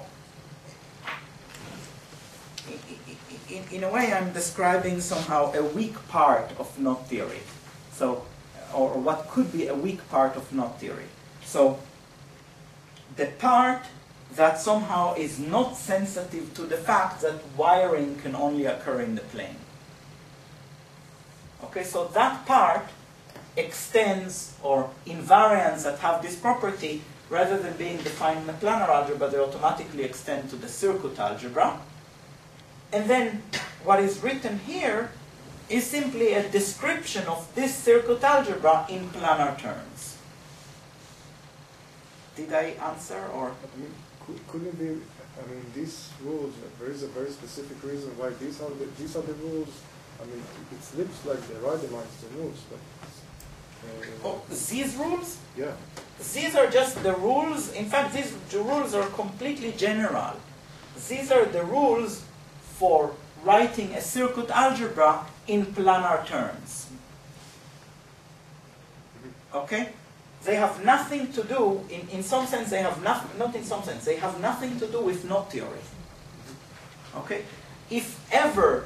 in a way I'm describing somehow a weak part of knot theory. So, or what could be a weak part of knot theory. So, the part that somehow is not sensitive to the fact that wiring can only occur in the plane. Okay, so that part extends, or invariants that have this property, rather than being defined in the planar algebra, they automatically extend to the circuit algebra. And then what is written here is simply a description of this circuit algebra in planar terms. Did I answer or? I mean, couldn't be? I mean, these rules. There is a very specific reason why these are the rules. I mean, it looks like they randomize the rules, but. Oh, these rules? Yeah. These are just the rules. In fact, these rules are completely general. These are the rules for writing a circuit algebra in planar terms. Okay? They have nothing to do, in some sense, they have not in some sense, they have nothing to do with knot theory. Okay? If ever,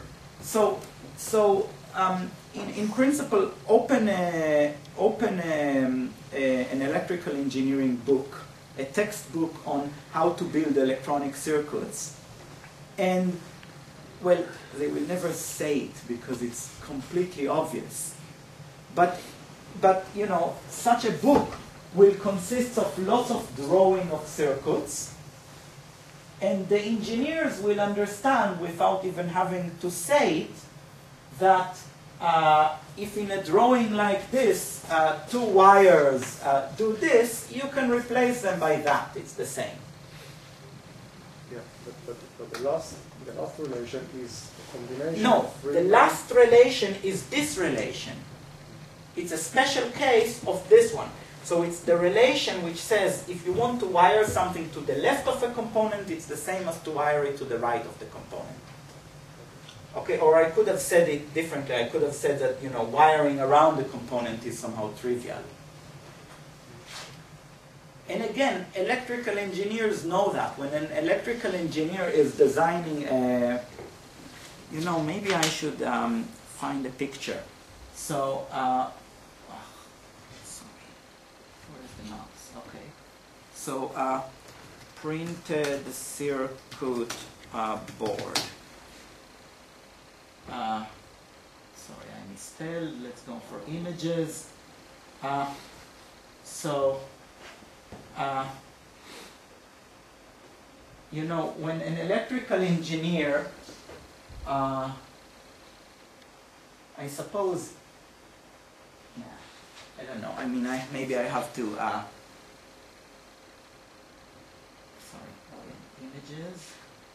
in principle, open an electrical engineering book, a textbook on how to build electronic circuits, and, well, they will never say it because it's completely obvious. But you know, such a book will consist of lots of drawing of circuits, and the engineers will understand without even having to say it that if in a drawing like this, two wires do this, you can replace them by that. It's the same. Yeah, but the last relation is a combination. No, of three the last relation is this relation. It's a special case of this one. So it's the relation which says if you want to wire something to the left of a component, it's the same as to wire it to the right of the component. Okay, or I could have said it differently. I could have said that, you know, wiring around the component is somehow trivial. And again, electrical engineers know that. When an electrical engineer is designing a, you know, maybe I should find a picture. So, sorry, where's the mouse? Okay. So, printed circuit board. Sorry, I misspelled. Let's go for images. You know, when an electrical engineer, I suppose, yeah, I don't know. I mean, maybe I have to, sorry, images.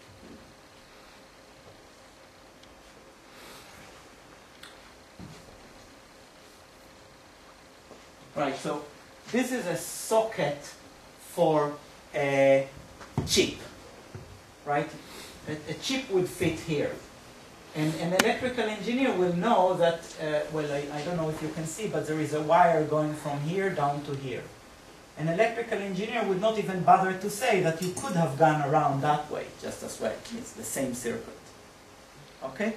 Right, so this is a socket for a chip, right? A chip would fit here. And an electrical engineer will know that, well, I don't know if you can see, but there is a wire going from here down to here. An electrical engineer would not even bother to say that you could have gone around that way just as well. It's the same circuit. Okay?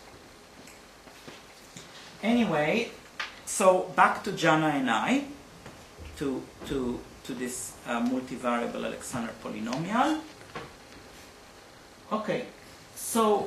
Anyway, so back to Jana and I, to this multivariable Alexander polynomial. Okay, so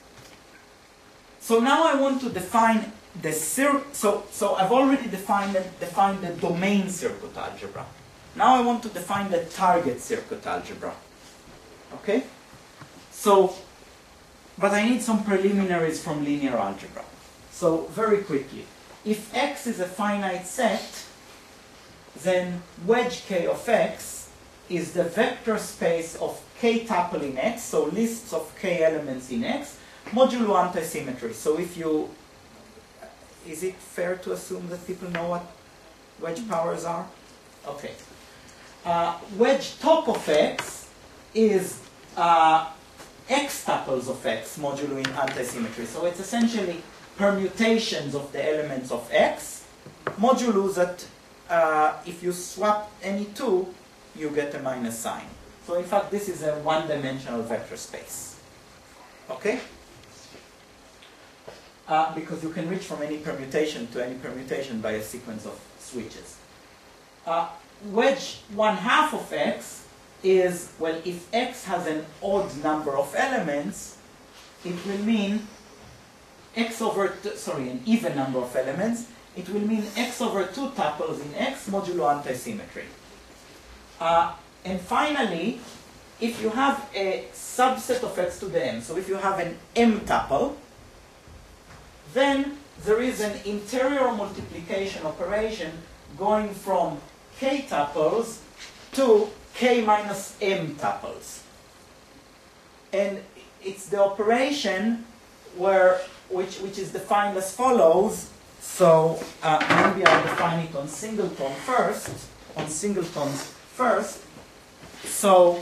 now I want to define the so I've already defined the domain circuit algebra. Now I want to define the target circuit algebra. Okay? So, but I need some preliminaries from linear algebra. So very quickly, if X is a finite set, then wedge K of X is the vector space of K tuple in X, so lists of K elements in X, modulo antisymmetry. So if you, is it fair to assume that people know what wedge powers are? Okay. Wedge top of X is X tuples of X modulo in antisymmetry. So it's essentially permutations of the elements of X, modulo that if you swap any two, you get a minus sign. So in fact, this is a one-dimensional vector space. Okay? Because you can reach from any permutation to any permutation by a sequence of switches. Wedge 1/2 of X is, well, if X has an odd number of elements, it will mean X over, an even number of elements, it will mean X over 2 tuples in X modulo antisymmetry. And finally, if you have a subset of X to the M, so if you have an M tuple, then there is an interior multiplication operation going from K tuples to k minus m tuples. And it's the operation which is defined as follows. So maybe I'll define it on singleton first. On singletons first. So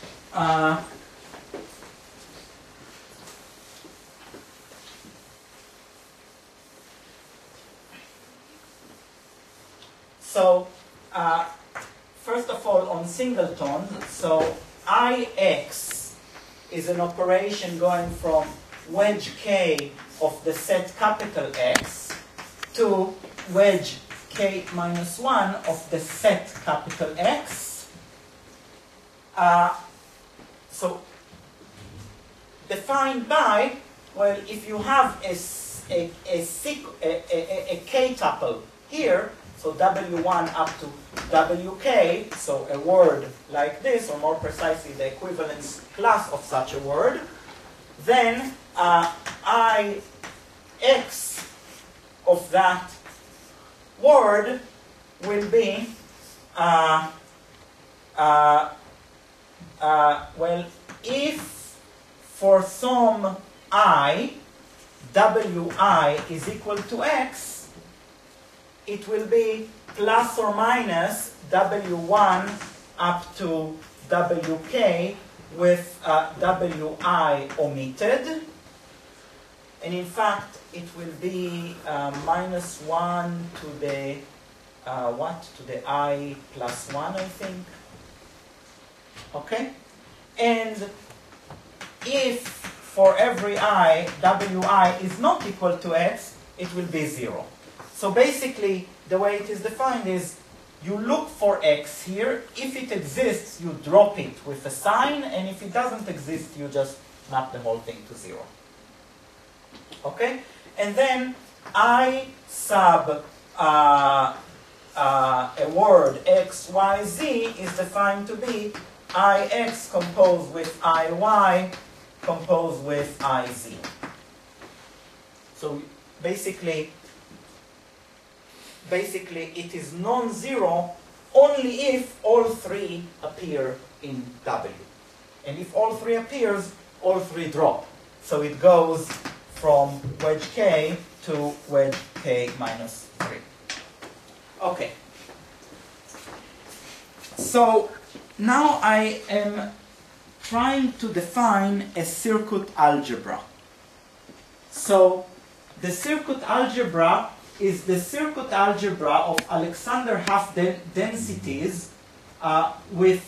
first of all, on singleton, so Ix is an operation going from wedge k of the set capital X to wedge k minus 1 of the set capital X. So defined by, well, if you have a k tuple here, so W1 up to WK, so a word like this, or more precisely the equivalence class of such a word, then Ix of that word will be, well, if for some I, Wi is equal to X, it will be plus or minus W1 up to WK with Wi omitted. And in fact, it will be minus 1 to the, to the I plus 1, I think. Okay? And if for every I, Wi is not equal to X, it will be 0. So basically, the way it is defined is you look for X here. If it exists, you drop it with a sign. And if it doesn't exist, you just map the whole thing to 0. Okay? And then I sub a word X, Y, Z is defined to be Ix composed with Iy composed with Iz. So basically it is non-zero only if all three appear in W. And if all three appears, all three drop. So it goes from wedge K to wedge K minus 3. Okay. So now I am trying to define a circuit algebra. So the circuit algebra is the circuit algebra of Alexander half densities with,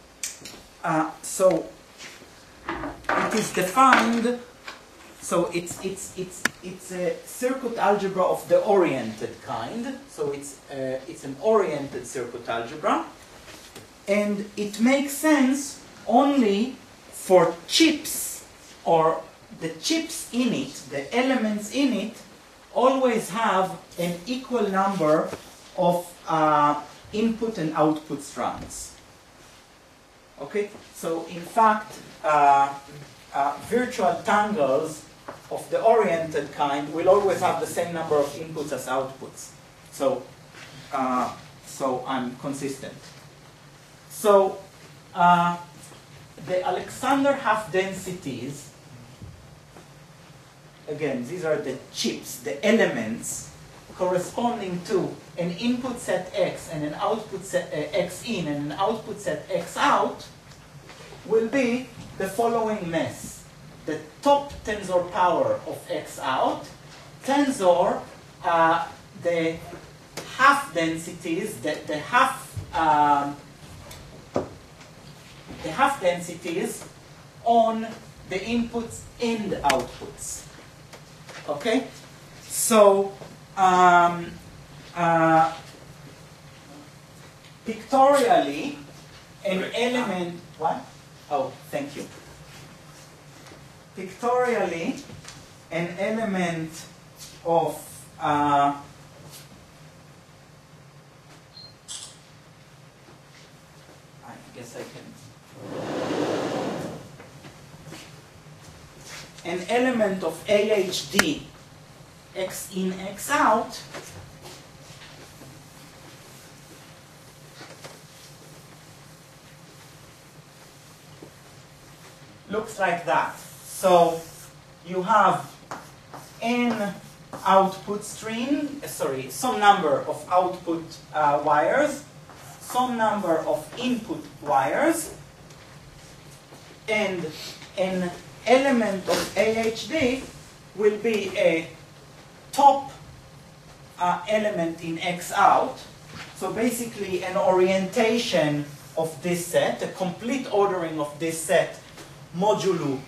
so it is defined, so it's a circuit algebra of the oriented kind, so it's an oriented circuit algebra, and it makes sense only for chips, or the chips in it, the elements in it, always have an equal number of input and output strands. Okay, so in fact, virtual tangles of the oriented kind will always have the same number of inputs as outputs. So, so I'm consistent. So the Alexander half densities, again, these are the chips, the elements corresponding to an input set X and an output set X in and an output set X out, will be the following mess. The top tensor power of X out, tensor the half densities, the half densities on the inputs and the outputs. Okay, so pictorially, an element. What? Oh, thank you. Pictorially, an element of I guess I can. An element of AHD, X in, X out, looks like that. So you have n output string, some number of output wires, some number of input wires, and an element of AHD will be a top element in X out. So basically an orientation of this set, a complete ordering of this set modulo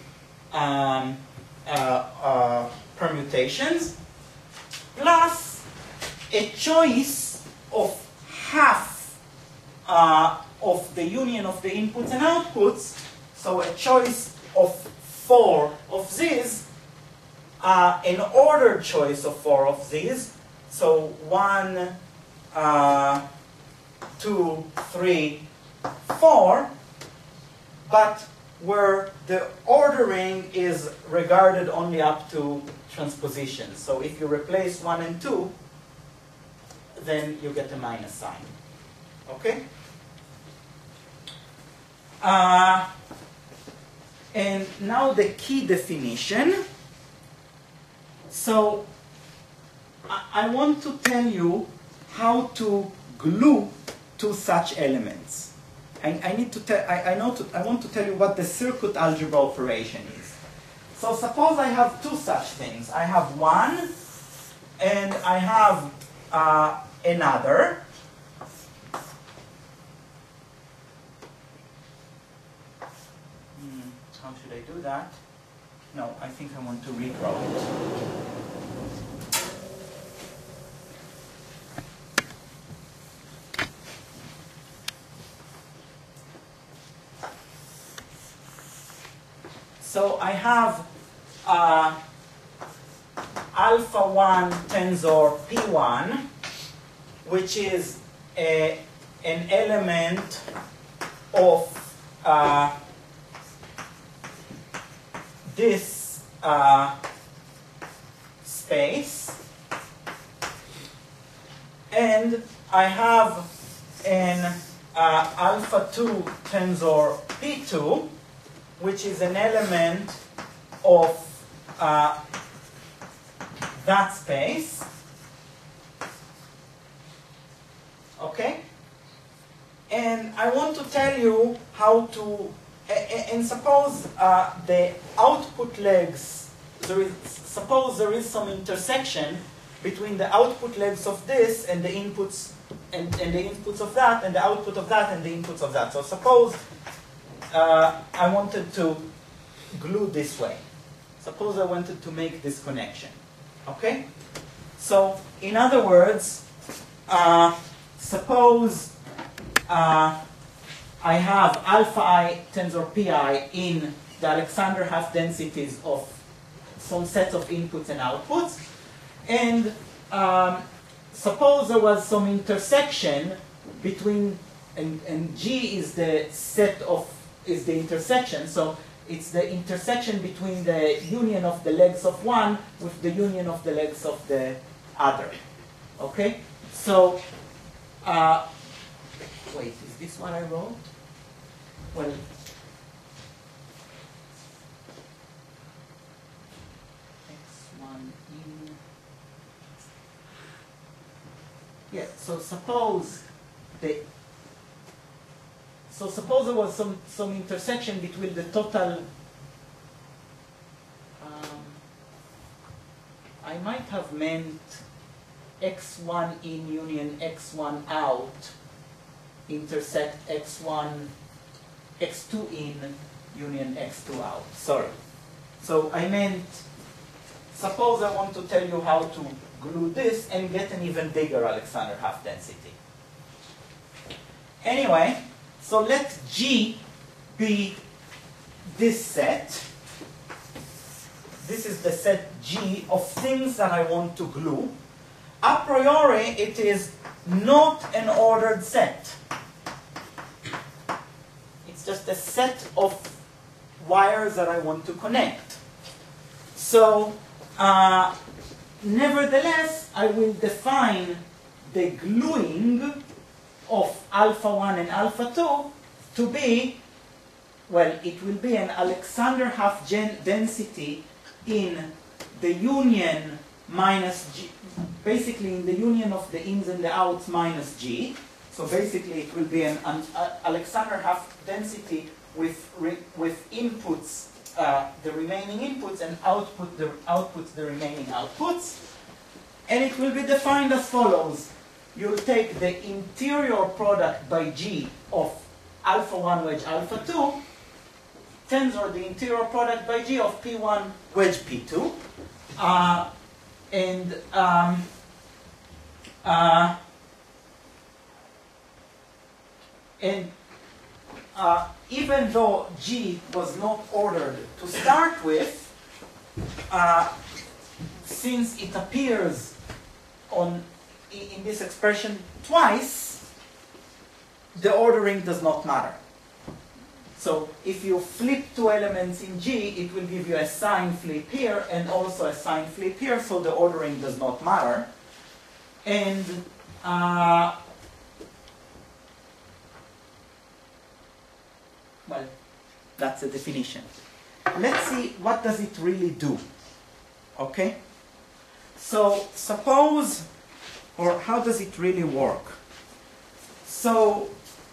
permutations, plus a choice of half of the union of the inputs and outputs, so a choice of 4 of these, an ordered choice of 4 of these, so 1, 2, 3, 4, but where the ordering is regarded only up to transposition. So if you replace 1 and 2, then you get a minus sign. Okay? And now the key definition. So I want to tell you how to glue two such elements. I want to tell you what the circuit algebra operation is. So suppose I have two such things. I have one and I have another. How should I do that? No, I think I want to redraw it. So I have alpha 1 tensor P1, which is an element of this space, and I have an alpha 2 tensor P2, which is an element of that space. Okay? And I want to tell you how to, and suppose the output legs, suppose there is some intersection between the output legs of this and the inputs, and the inputs of that, and the output of that, and the inputs of that. So suppose I wanted to glue this way. Suppose I wanted to make this connection. Okay? So, in other words, suppose I have alpha I tensor pi in the Alexander half densities of some set of inputs and outputs, and suppose there was some intersection between, and G is the set of, is the intersection, so it's the intersection between the union of the legs of one with the union of the legs of the other. Okay? So, wait, is this what I wrote? Well, x1 in. Yeah, so suppose suppose there was some intersection between the total. I might have meant x1 in union x1 out intersect x1, x2 in union x2 out. Sorry. So I meant, suppose I want to tell you how to glue this and get an even bigger Alexander half density. Anyway, so let G be this set. This is the set G of things that I want to glue. A priori, it is not an ordered set. It's just a set of wires that I want to connect. So, nevertheless, I will define the gluing of alpha 1 and alpha 2 to be well, it will be an Alexander half density in the union minus G, basically in the union of the ins and the outs minus G. So basically it will be an Alexander half density with inputs, the remaining inputs, and outputs the remaining outputs. And it will be defined as follows. You'll take the interior product by G of alpha 1 wedge alpha 2, tensor the interior product by G of P1 wedge P2. Even though G was not ordered to start with, since it appears in this expression twice, the ordering does not matter. So if you flip two elements in G, it will give you a sign flip here and also a sign flip here, so the ordering does not matter. And well, that's the definition. Let's see what does it really do. Okay? So suppose, or how does it really work? So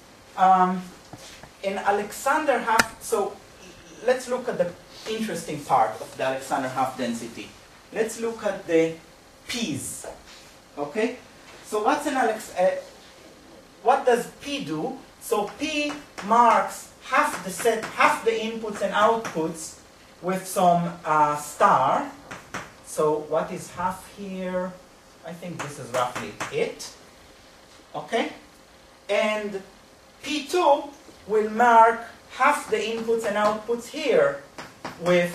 in Alexander half, so let's look at the interesting part of the Alexander half density. Let's look at the P's. Okay? So what's an what does P do? So P marks half the set, half the inputs and outputs with some star. So what is half here? I think this is roughly it. Okay? And P2 will mark half the inputs and outputs here with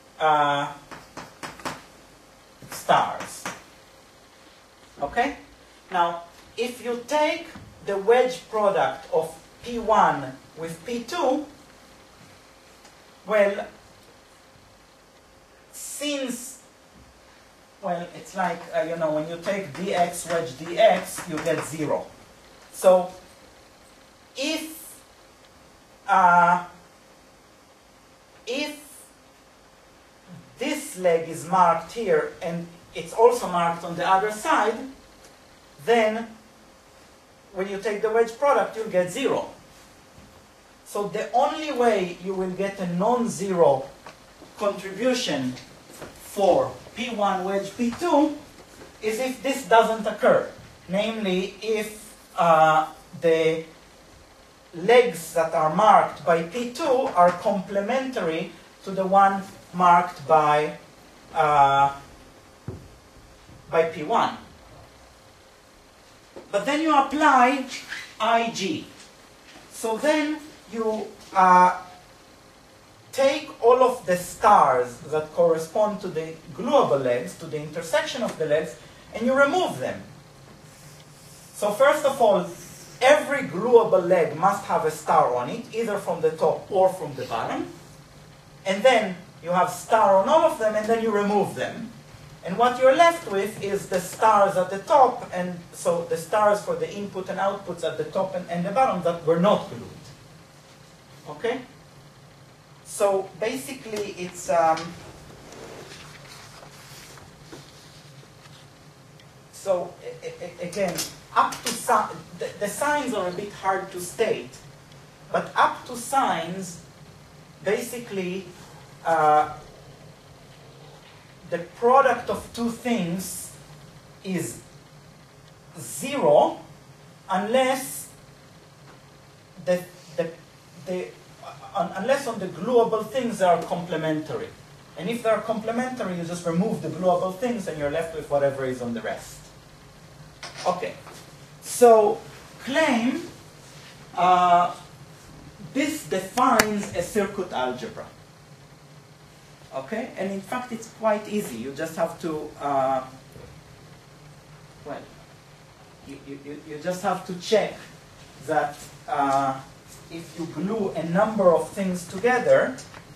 stars. Okay? Now, if you take the wedge product of P1 with P2, well, since, well, it's like, you know, when you take dx wedge dx, you get 0. So, if this leg is marked here and it's also marked on the other side, then when you take the wedge product, you'll get 0. So the only way you will get a non-zero contribution for P1 wedge P2 is if this doesn't occur. Namely, if the legs that are marked by P2 are complementary to the one marked by P1. But then you apply IG. So then you take all of the stars that correspond to the gluable legs, to the intersection of the legs, and you remove them. So first of all, every gluable leg must have a star on it, either from the top or from the bottom. And then you have star on all of them, and then you remove them. And what you're left with is the stars at the top, and so the stars for the input and outputs at the top and the bottom that were not glued. Okay? So basically it's so again, up to the signs are a bit hard to state, but up to signs, basically the product of two things is 0 unless unless on the gluable things they are complementary. And if they are complementary, you just remove the gluable things and you're left with whatever is on the rest. Okay, so claim this defines a circuit algebra. Okay, and in fact it's quite easy. You just have to, well, you just have to check that if you glue a number of things together,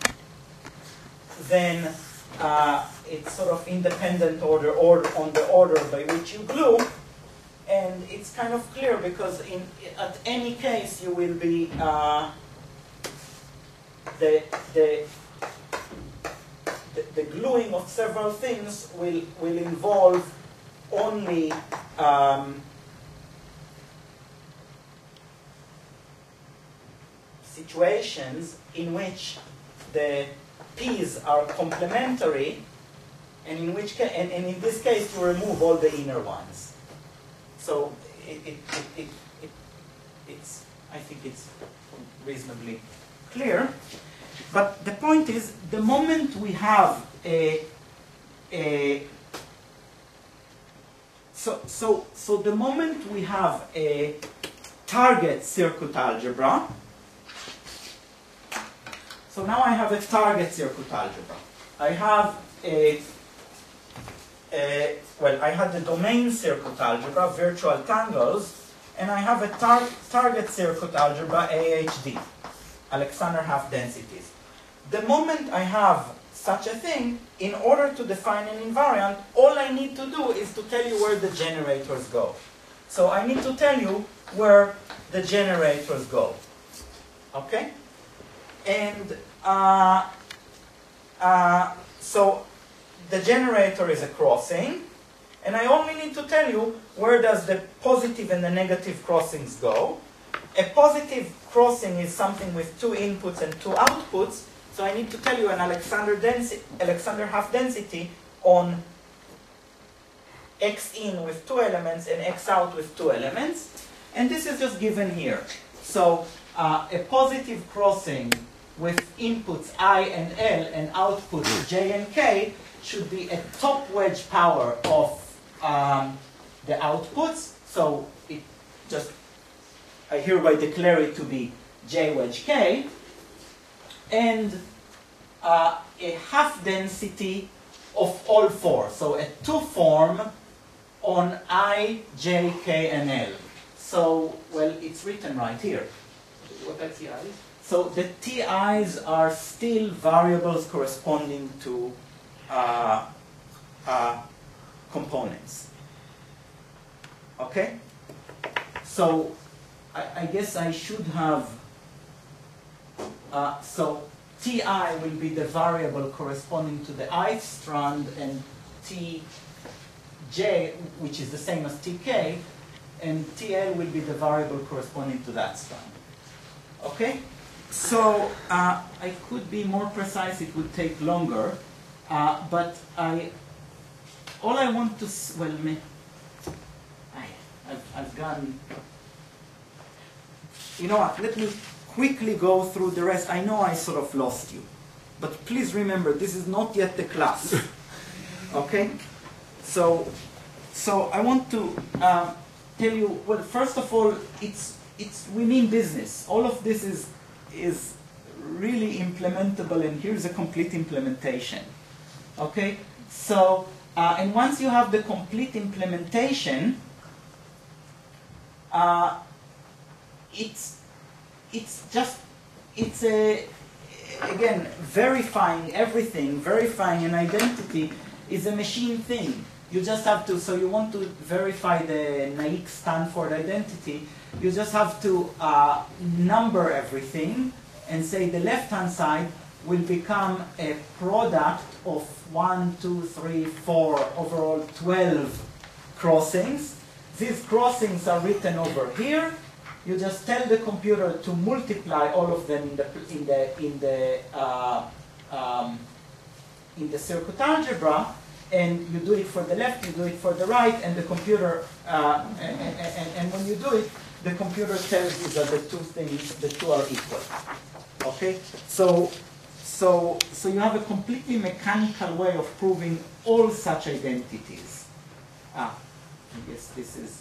then it's sort of independent order on the order by which you glue. And it's kind of clear because at any case you will be the gluing of several things will involve only situations in which the p's are complementary, and in which and in this case you remove all the inner ones. So it's I think it's reasonably clear. But the point is, the moment we have so the moment we have a target circuit algebra, so now I have a target circuit algebra. I have well, I had the domain circuit algebra, virtual tangles, and I have a target circuit algebra, AHD, Alexander half densities. The moment I have such a thing, in order to define an invariant, all I need to do is to tell you where the generators go. So I need to tell you where the generators go. Okay? And so the generator is a crossing, and I only need to tell you where does the positive and the negative crossings go. A positive crossing is something with 2 inputs and 2 outputs, so I need to tell you an Alexander half density on x in with 2 elements and x out with 2 elements, and this is just given here. So a positive crossing with inputs I and L and outputs J and K should be a top wedge power of the outputs. So it just, I hereby declare it to be J wedge K, and a half density of all 4. So a 2 form on I, J, K, and L. So, well, it's written right here. What are TIs? So the TIs are still variables corresponding to components. Okay? So I guess I should have, so Ti will be the variable corresponding to the ith strand, and Tj, which is the same as Tk, and Tl will be the variable corresponding to that strand. Okay? So I could be more precise, it would take longer, but all I want to, well, I've gone, you know what, let me quickly go through the rest. I know I sort of lost you, but please remember, this is not yet the class, okay? So I want to tell you, well, first of all, we mean business. All of this is really implementable, and here's a complete implementation. Okay? So, and once you have the complete implementation, it's again, verifying everything, verifying an identity is a machine thing. You just have to, so you want to verify the Naik-Stanford identity, you just have to number everything and say the left-hand side will become a product of 1, 2, 3, 4, overall 12 crossings. These crossings are written over here. You just tell the computer to multiply all of them in the circuit algebra, and you do it for the left, you do it for the right, and the computer and when you do it, the computer tells you that the two are equal. Okay, so you have a completely mechanical way of proving all such identities. I guess this is.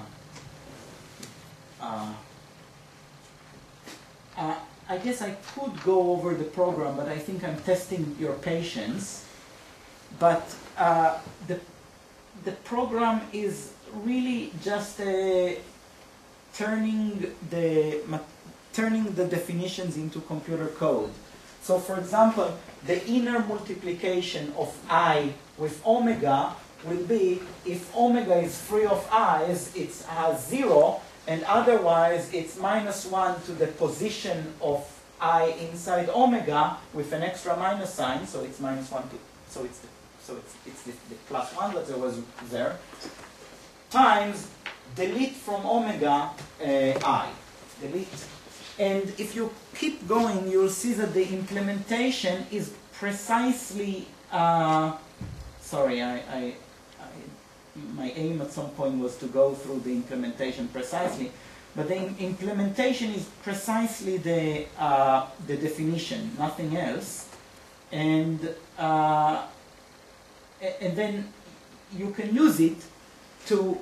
I guess I could go over the program, but I think I'm testing your patience. But the program is really just turning the definitions into computer code. So, for example, the inner multiplication of I with omega will be, if omega is free of i's, it has 0, and otherwise it's -1 to the position of I inside omega with an extra minus sign, so it's minus 1, 2, so it's the plus 1 that there was there, times delete from omega I. Delete. And if you keep going, you'll see that the implementation is precisely, sorry, my aim at some point was to go through the implementation precisely, but the implementation is precisely the definition, nothing else, and then you can use it to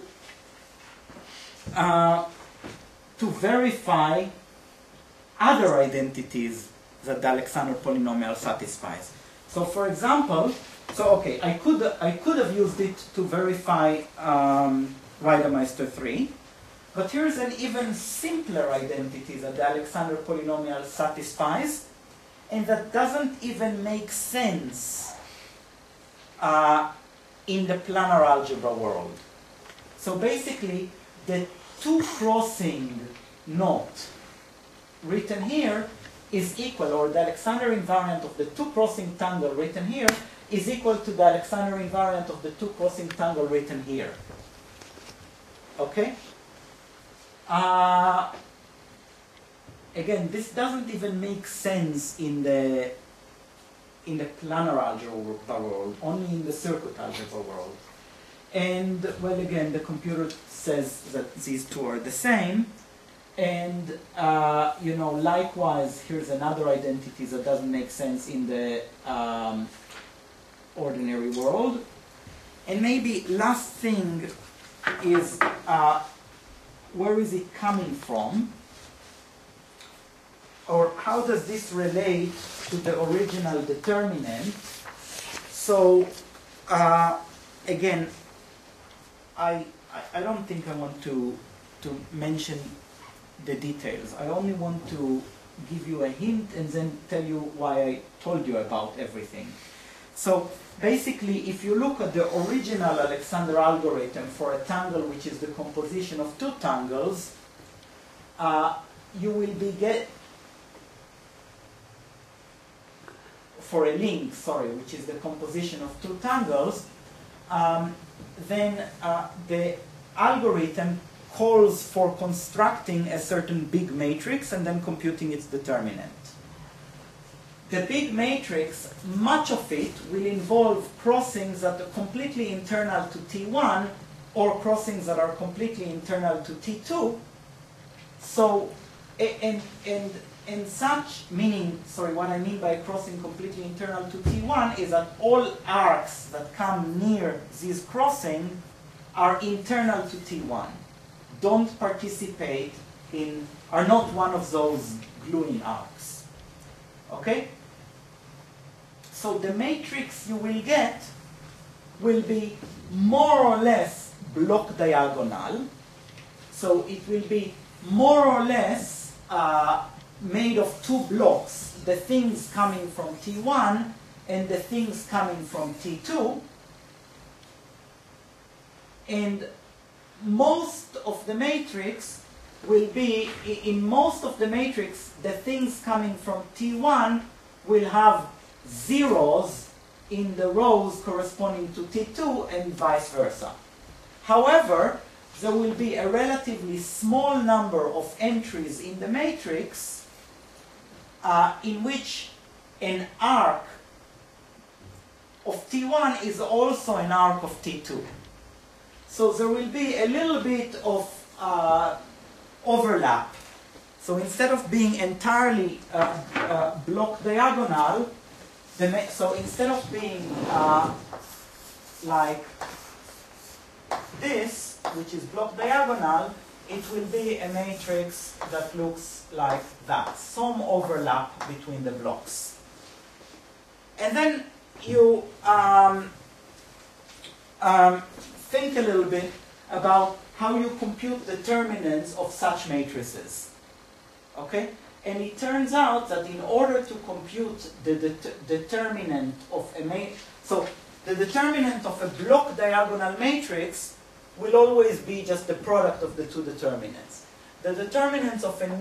verify other identities that the Alexander polynomial satisfies. So, for example, okay, I could have used it to verify Reidemeister 3, but here's an even simpler identity that the Alexander polynomial satisfies, and that doesn't even make sense in the planar algebra world. So basically, the 2 crossing knot written here is equal, or the Alexander invariant of the 2 crossing tangle written here is equal to the Alexander invariant of the 2 crossing tangle written here. Okay? Again, this doesn't even make sense in the planar algebra world, only in the circuit algebra world. And, well, again, the computer says that these two are the same. And, you know, likewise, here's another identity that doesn't make sense in the ordinary world. And maybe last thing is, where is it coming from? Or how does this relate to the original determinant? So, again, I don't think I want to mention the details. I only want to give you a hint and then tell you why I told you about everything. So basically, if you look at the original Alexander algorithm for a tangle which is the composition of 2 tangles, you will be for a link, sorry, which is the composition of 2 tangles, then the algorithm calls for constructing a certain big matrix and then computing its determinant. The big matrix, much of it will involve crossings that are completely internal to T1 or crossings that are completely internal to T2. So, and such, meaning, sorry, what I mean by crossing completely internal to T1 is that all arcs that come near this crossing are internal to T1. Don't participate in, are not one of those gluing arcs. Okay? So the matrix you will get will be more or less block diagonal. So it will be more or less made of 2 blocks, the things coming from T1 and the things coming from T2. And most of the matrix will be, in most of the matrix, the things coming from T1 will have zeros in the rows corresponding to T2 and vice versa. However, there will be a relatively small number of entries in the matrix in which an arc of T1 is also an arc of T2. So there will be a little bit of overlap. So instead of being entirely block diagonal, so instead of being like this, which is block diagonal, it will be a matrix that looks like that. Some overlap between the blocks. And then you think a little bit about how you compute determinants of such matrices. Okay? And it turns out that in order to compute the determinant of a matrix, so the determinant of a block diagonal matrix will always be just the product of the 2 determinants. the determinant of a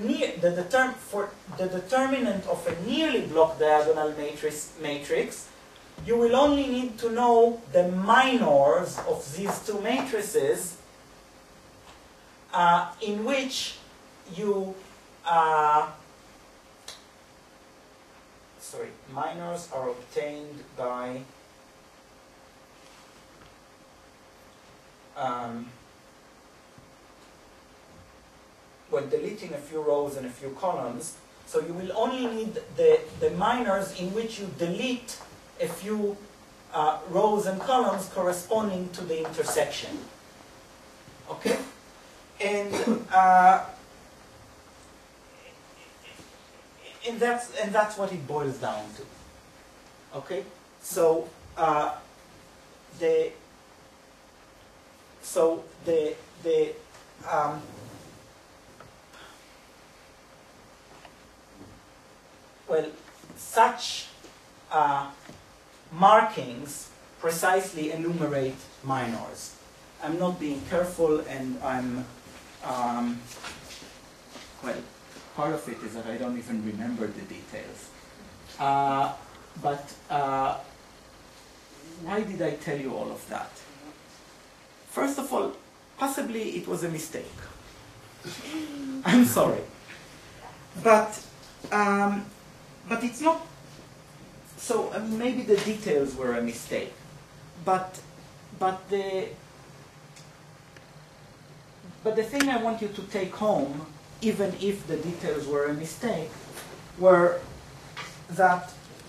nearly block diagonal matrix, you will only need to know the minors of these two matrices in which you minors are obtained by well, deleting a few rows and a few columns. So you will only need the minors in which you delete a few rows and columns corresponding to the intersection. Okay? And that's what it boils down to. Okay? So well, such markings precisely enumerate minors. I'm not being careful, and I'm well, part of it is that I don't even remember the details. But why did I tell you all of that? First of all, possibly it was a mistake. I'm sorry. But it's not, so maybe the details were a mistake. But the thing I want you to take home, even if the details were a mistake, were that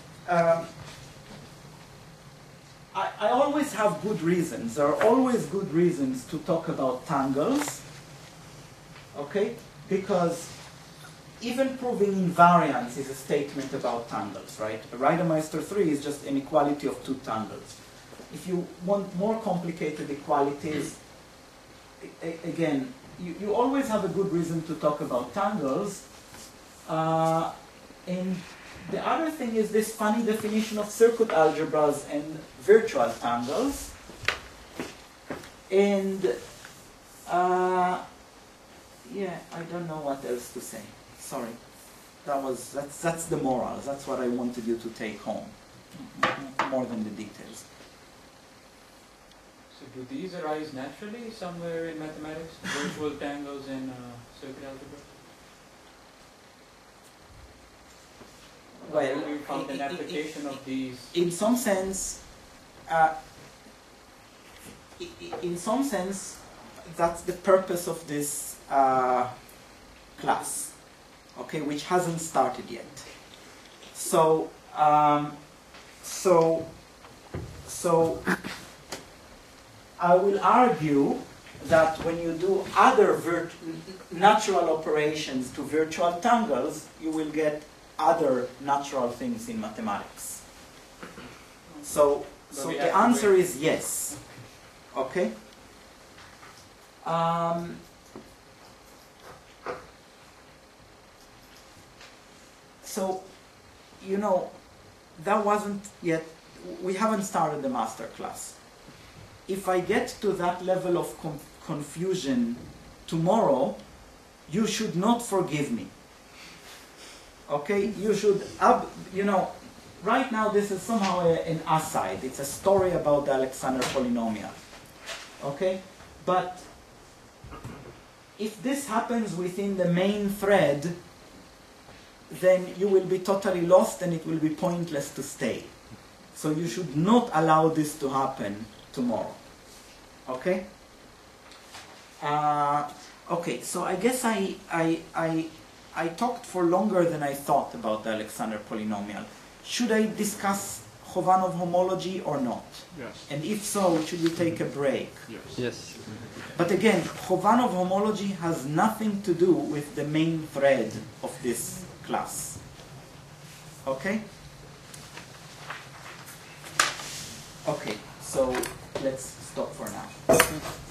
I always have good reasons. There are always good reasons to talk about tangles, okay? Because even proving invariance is a statement about tangles, right? A Reidemeister 3 is just an equality of two tangles. If you want more complicated equalities, again, you always have a good reason to talk about tangles. And the other thing is this funny definition of circuit algebras and virtual tangles. And yeah, I don't know what else to say. Sorry. That's the moral. That's what I wanted you to take home, more than the details. So do these arise naturally somewhere in mathematics? Virtual tangles and circuit algebra? Well, you found an application of these. In some sense, that's the purpose of this class, okay, which hasn't started yet. So I will argue that when you do other natural operations to virtual tangles, you will get other natural things in mathematics. So the answer is yes. Okay? So, you know, that wasn't yet, we haven't started the master class. If I get to that level of confusion tomorrow, you should not forgive me. Okay? You should, you know, right now this is somehow an aside. It's a story about the Alexander polynomial. Okay? But if this happens within the main thread, then you will be totally lost and it will be pointless to stay. So you should not allow this to happen tomorrow. Okay? Okay, so I guess I talked for longer than I thought about the Alexander polynomial. Should I discuss Chovanov homology or not? Yes. And if so, should we take a break? Yes. Yes. But again, Chovanov homology has nothing to do with the main thread of this class. Okay? Okay, so let's stop for now.